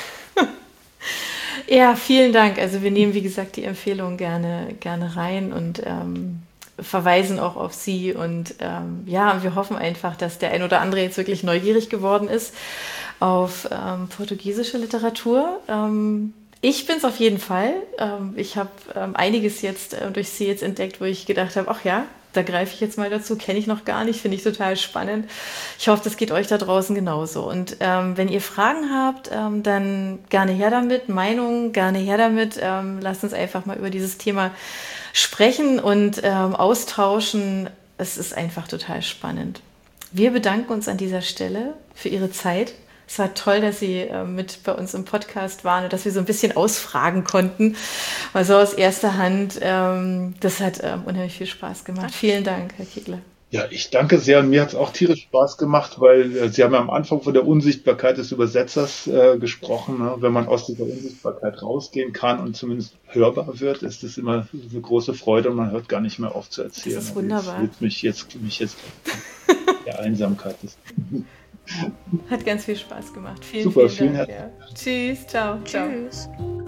Ja, vielen Dank. Also wir nehmen, wie gesagt, die Empfehlung gerne, gerne rein und ähm, verweisen auch auf Sie. Und ähm, ja, wir hoffen einfach, dass der ein oder andere jetzt wirklich neugierig geworden ist auf ähm, portugiesische Literatur. Ähm, ich bin es auf jeden Fall. Ähm, ich habe ähm, einiges jetzt äh, durch Sie jetzt entdeckt, wo ich gedacht habe, ach ja, da greife ich jetzt mal dazu, kenne ich noch gar nicht, finde ich total spannend. Ich hoffe, das geht euch da draußen genauso. Und ähm, wenn ihr Fragen habt, ähm, dann gerne her damit, Meinungen, gerne her damit. Ähm, lasst uns einfach mal über dieses Thema sprechen und ähm, austauschen. Es ist einfach total spannend. Wir bedanken uns an dieser Stelle für Ihre Zeit. Es war toll, dass Sie äh, mit bei uns im Podcast waren und dass wir so ein bisschen ausfragen konnten. Also aus erster Hand. Ähm, das hat ähm, unheimlich viel Spaß gemacht. Vielen Dank, Herr Kegler. Ja, ich danke sehr und mir hat es auch tierisch Spaß gemacht, weil äh, Sie haben ja am Anfang von der Unsichtbarkeit des Übersetzers äh, gesprochen. Ne? Wenn man aus dieser Unsichtbarkeit rausgehen kann und zumindest hörbar wird, ist das immer eine große Freude und man hört gar nicht mehr auf zu erzählen. Das ist wunderbar. Also jetzt, mich jetzt, mich jetzt der Einsamkeit ist. Hat ganz viel Spaß gemacht. Vielen, Super, vielen vielen Dank. Ja. Tschüss, ciao, ciao. Tschüss.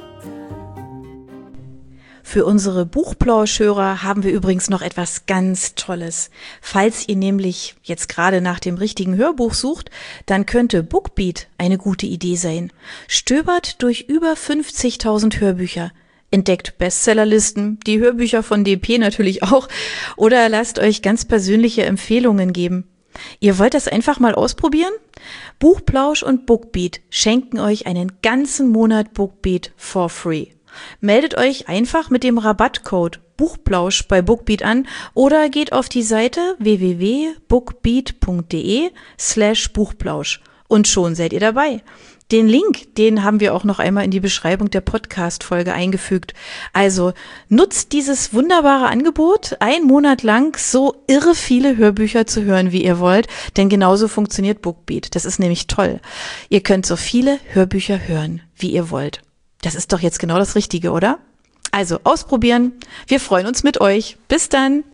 Für unsere Buchplauschhörer haben wir übrigens noch etwas ganz Tolles. Falls ihr nämlich jetzt gerade nach dem richtigen Hörbuch sucht, dann könnte Bookbeat eine gute Idee sein. Stöbert durch über fünfzigtausend Hörbücher. Entdeckt Bestsellerlisten, die Hörbücher von D P natürlich auch, oder lasst euch ganz persönliche Empfehlungen geben. Ihr wollt das einfach mal ausprobieren? Buchplausch und Bookbeat schenken euch einen ganzen Monat Bookbeat for free. Meldet euch einfach mit dem Rabattcode Buchplausch bei Bookbeat an oder geht auf die Seite w w w punkt bookbeat punkt d e slash Buchplausch und schon seid ihr dabei. Den Link, den haben wir auch noch einmal in die Beschreibung der Podcast-Folge eingefügt. Also nutzt dieses wunderbare Angebot, einen Monat lang so irre viele Hörbücher zu hören, wie ihr wollt, denn genauso funktioniert Bookbeat. Das ist nämlich toll. Ihr könnt so viele Hörbücher hören, wie ihr wollt. Das ist doch jetzt genau das Richtige, oder? Also ausprobieren. Wir freuen uns mit euch. Bis dann.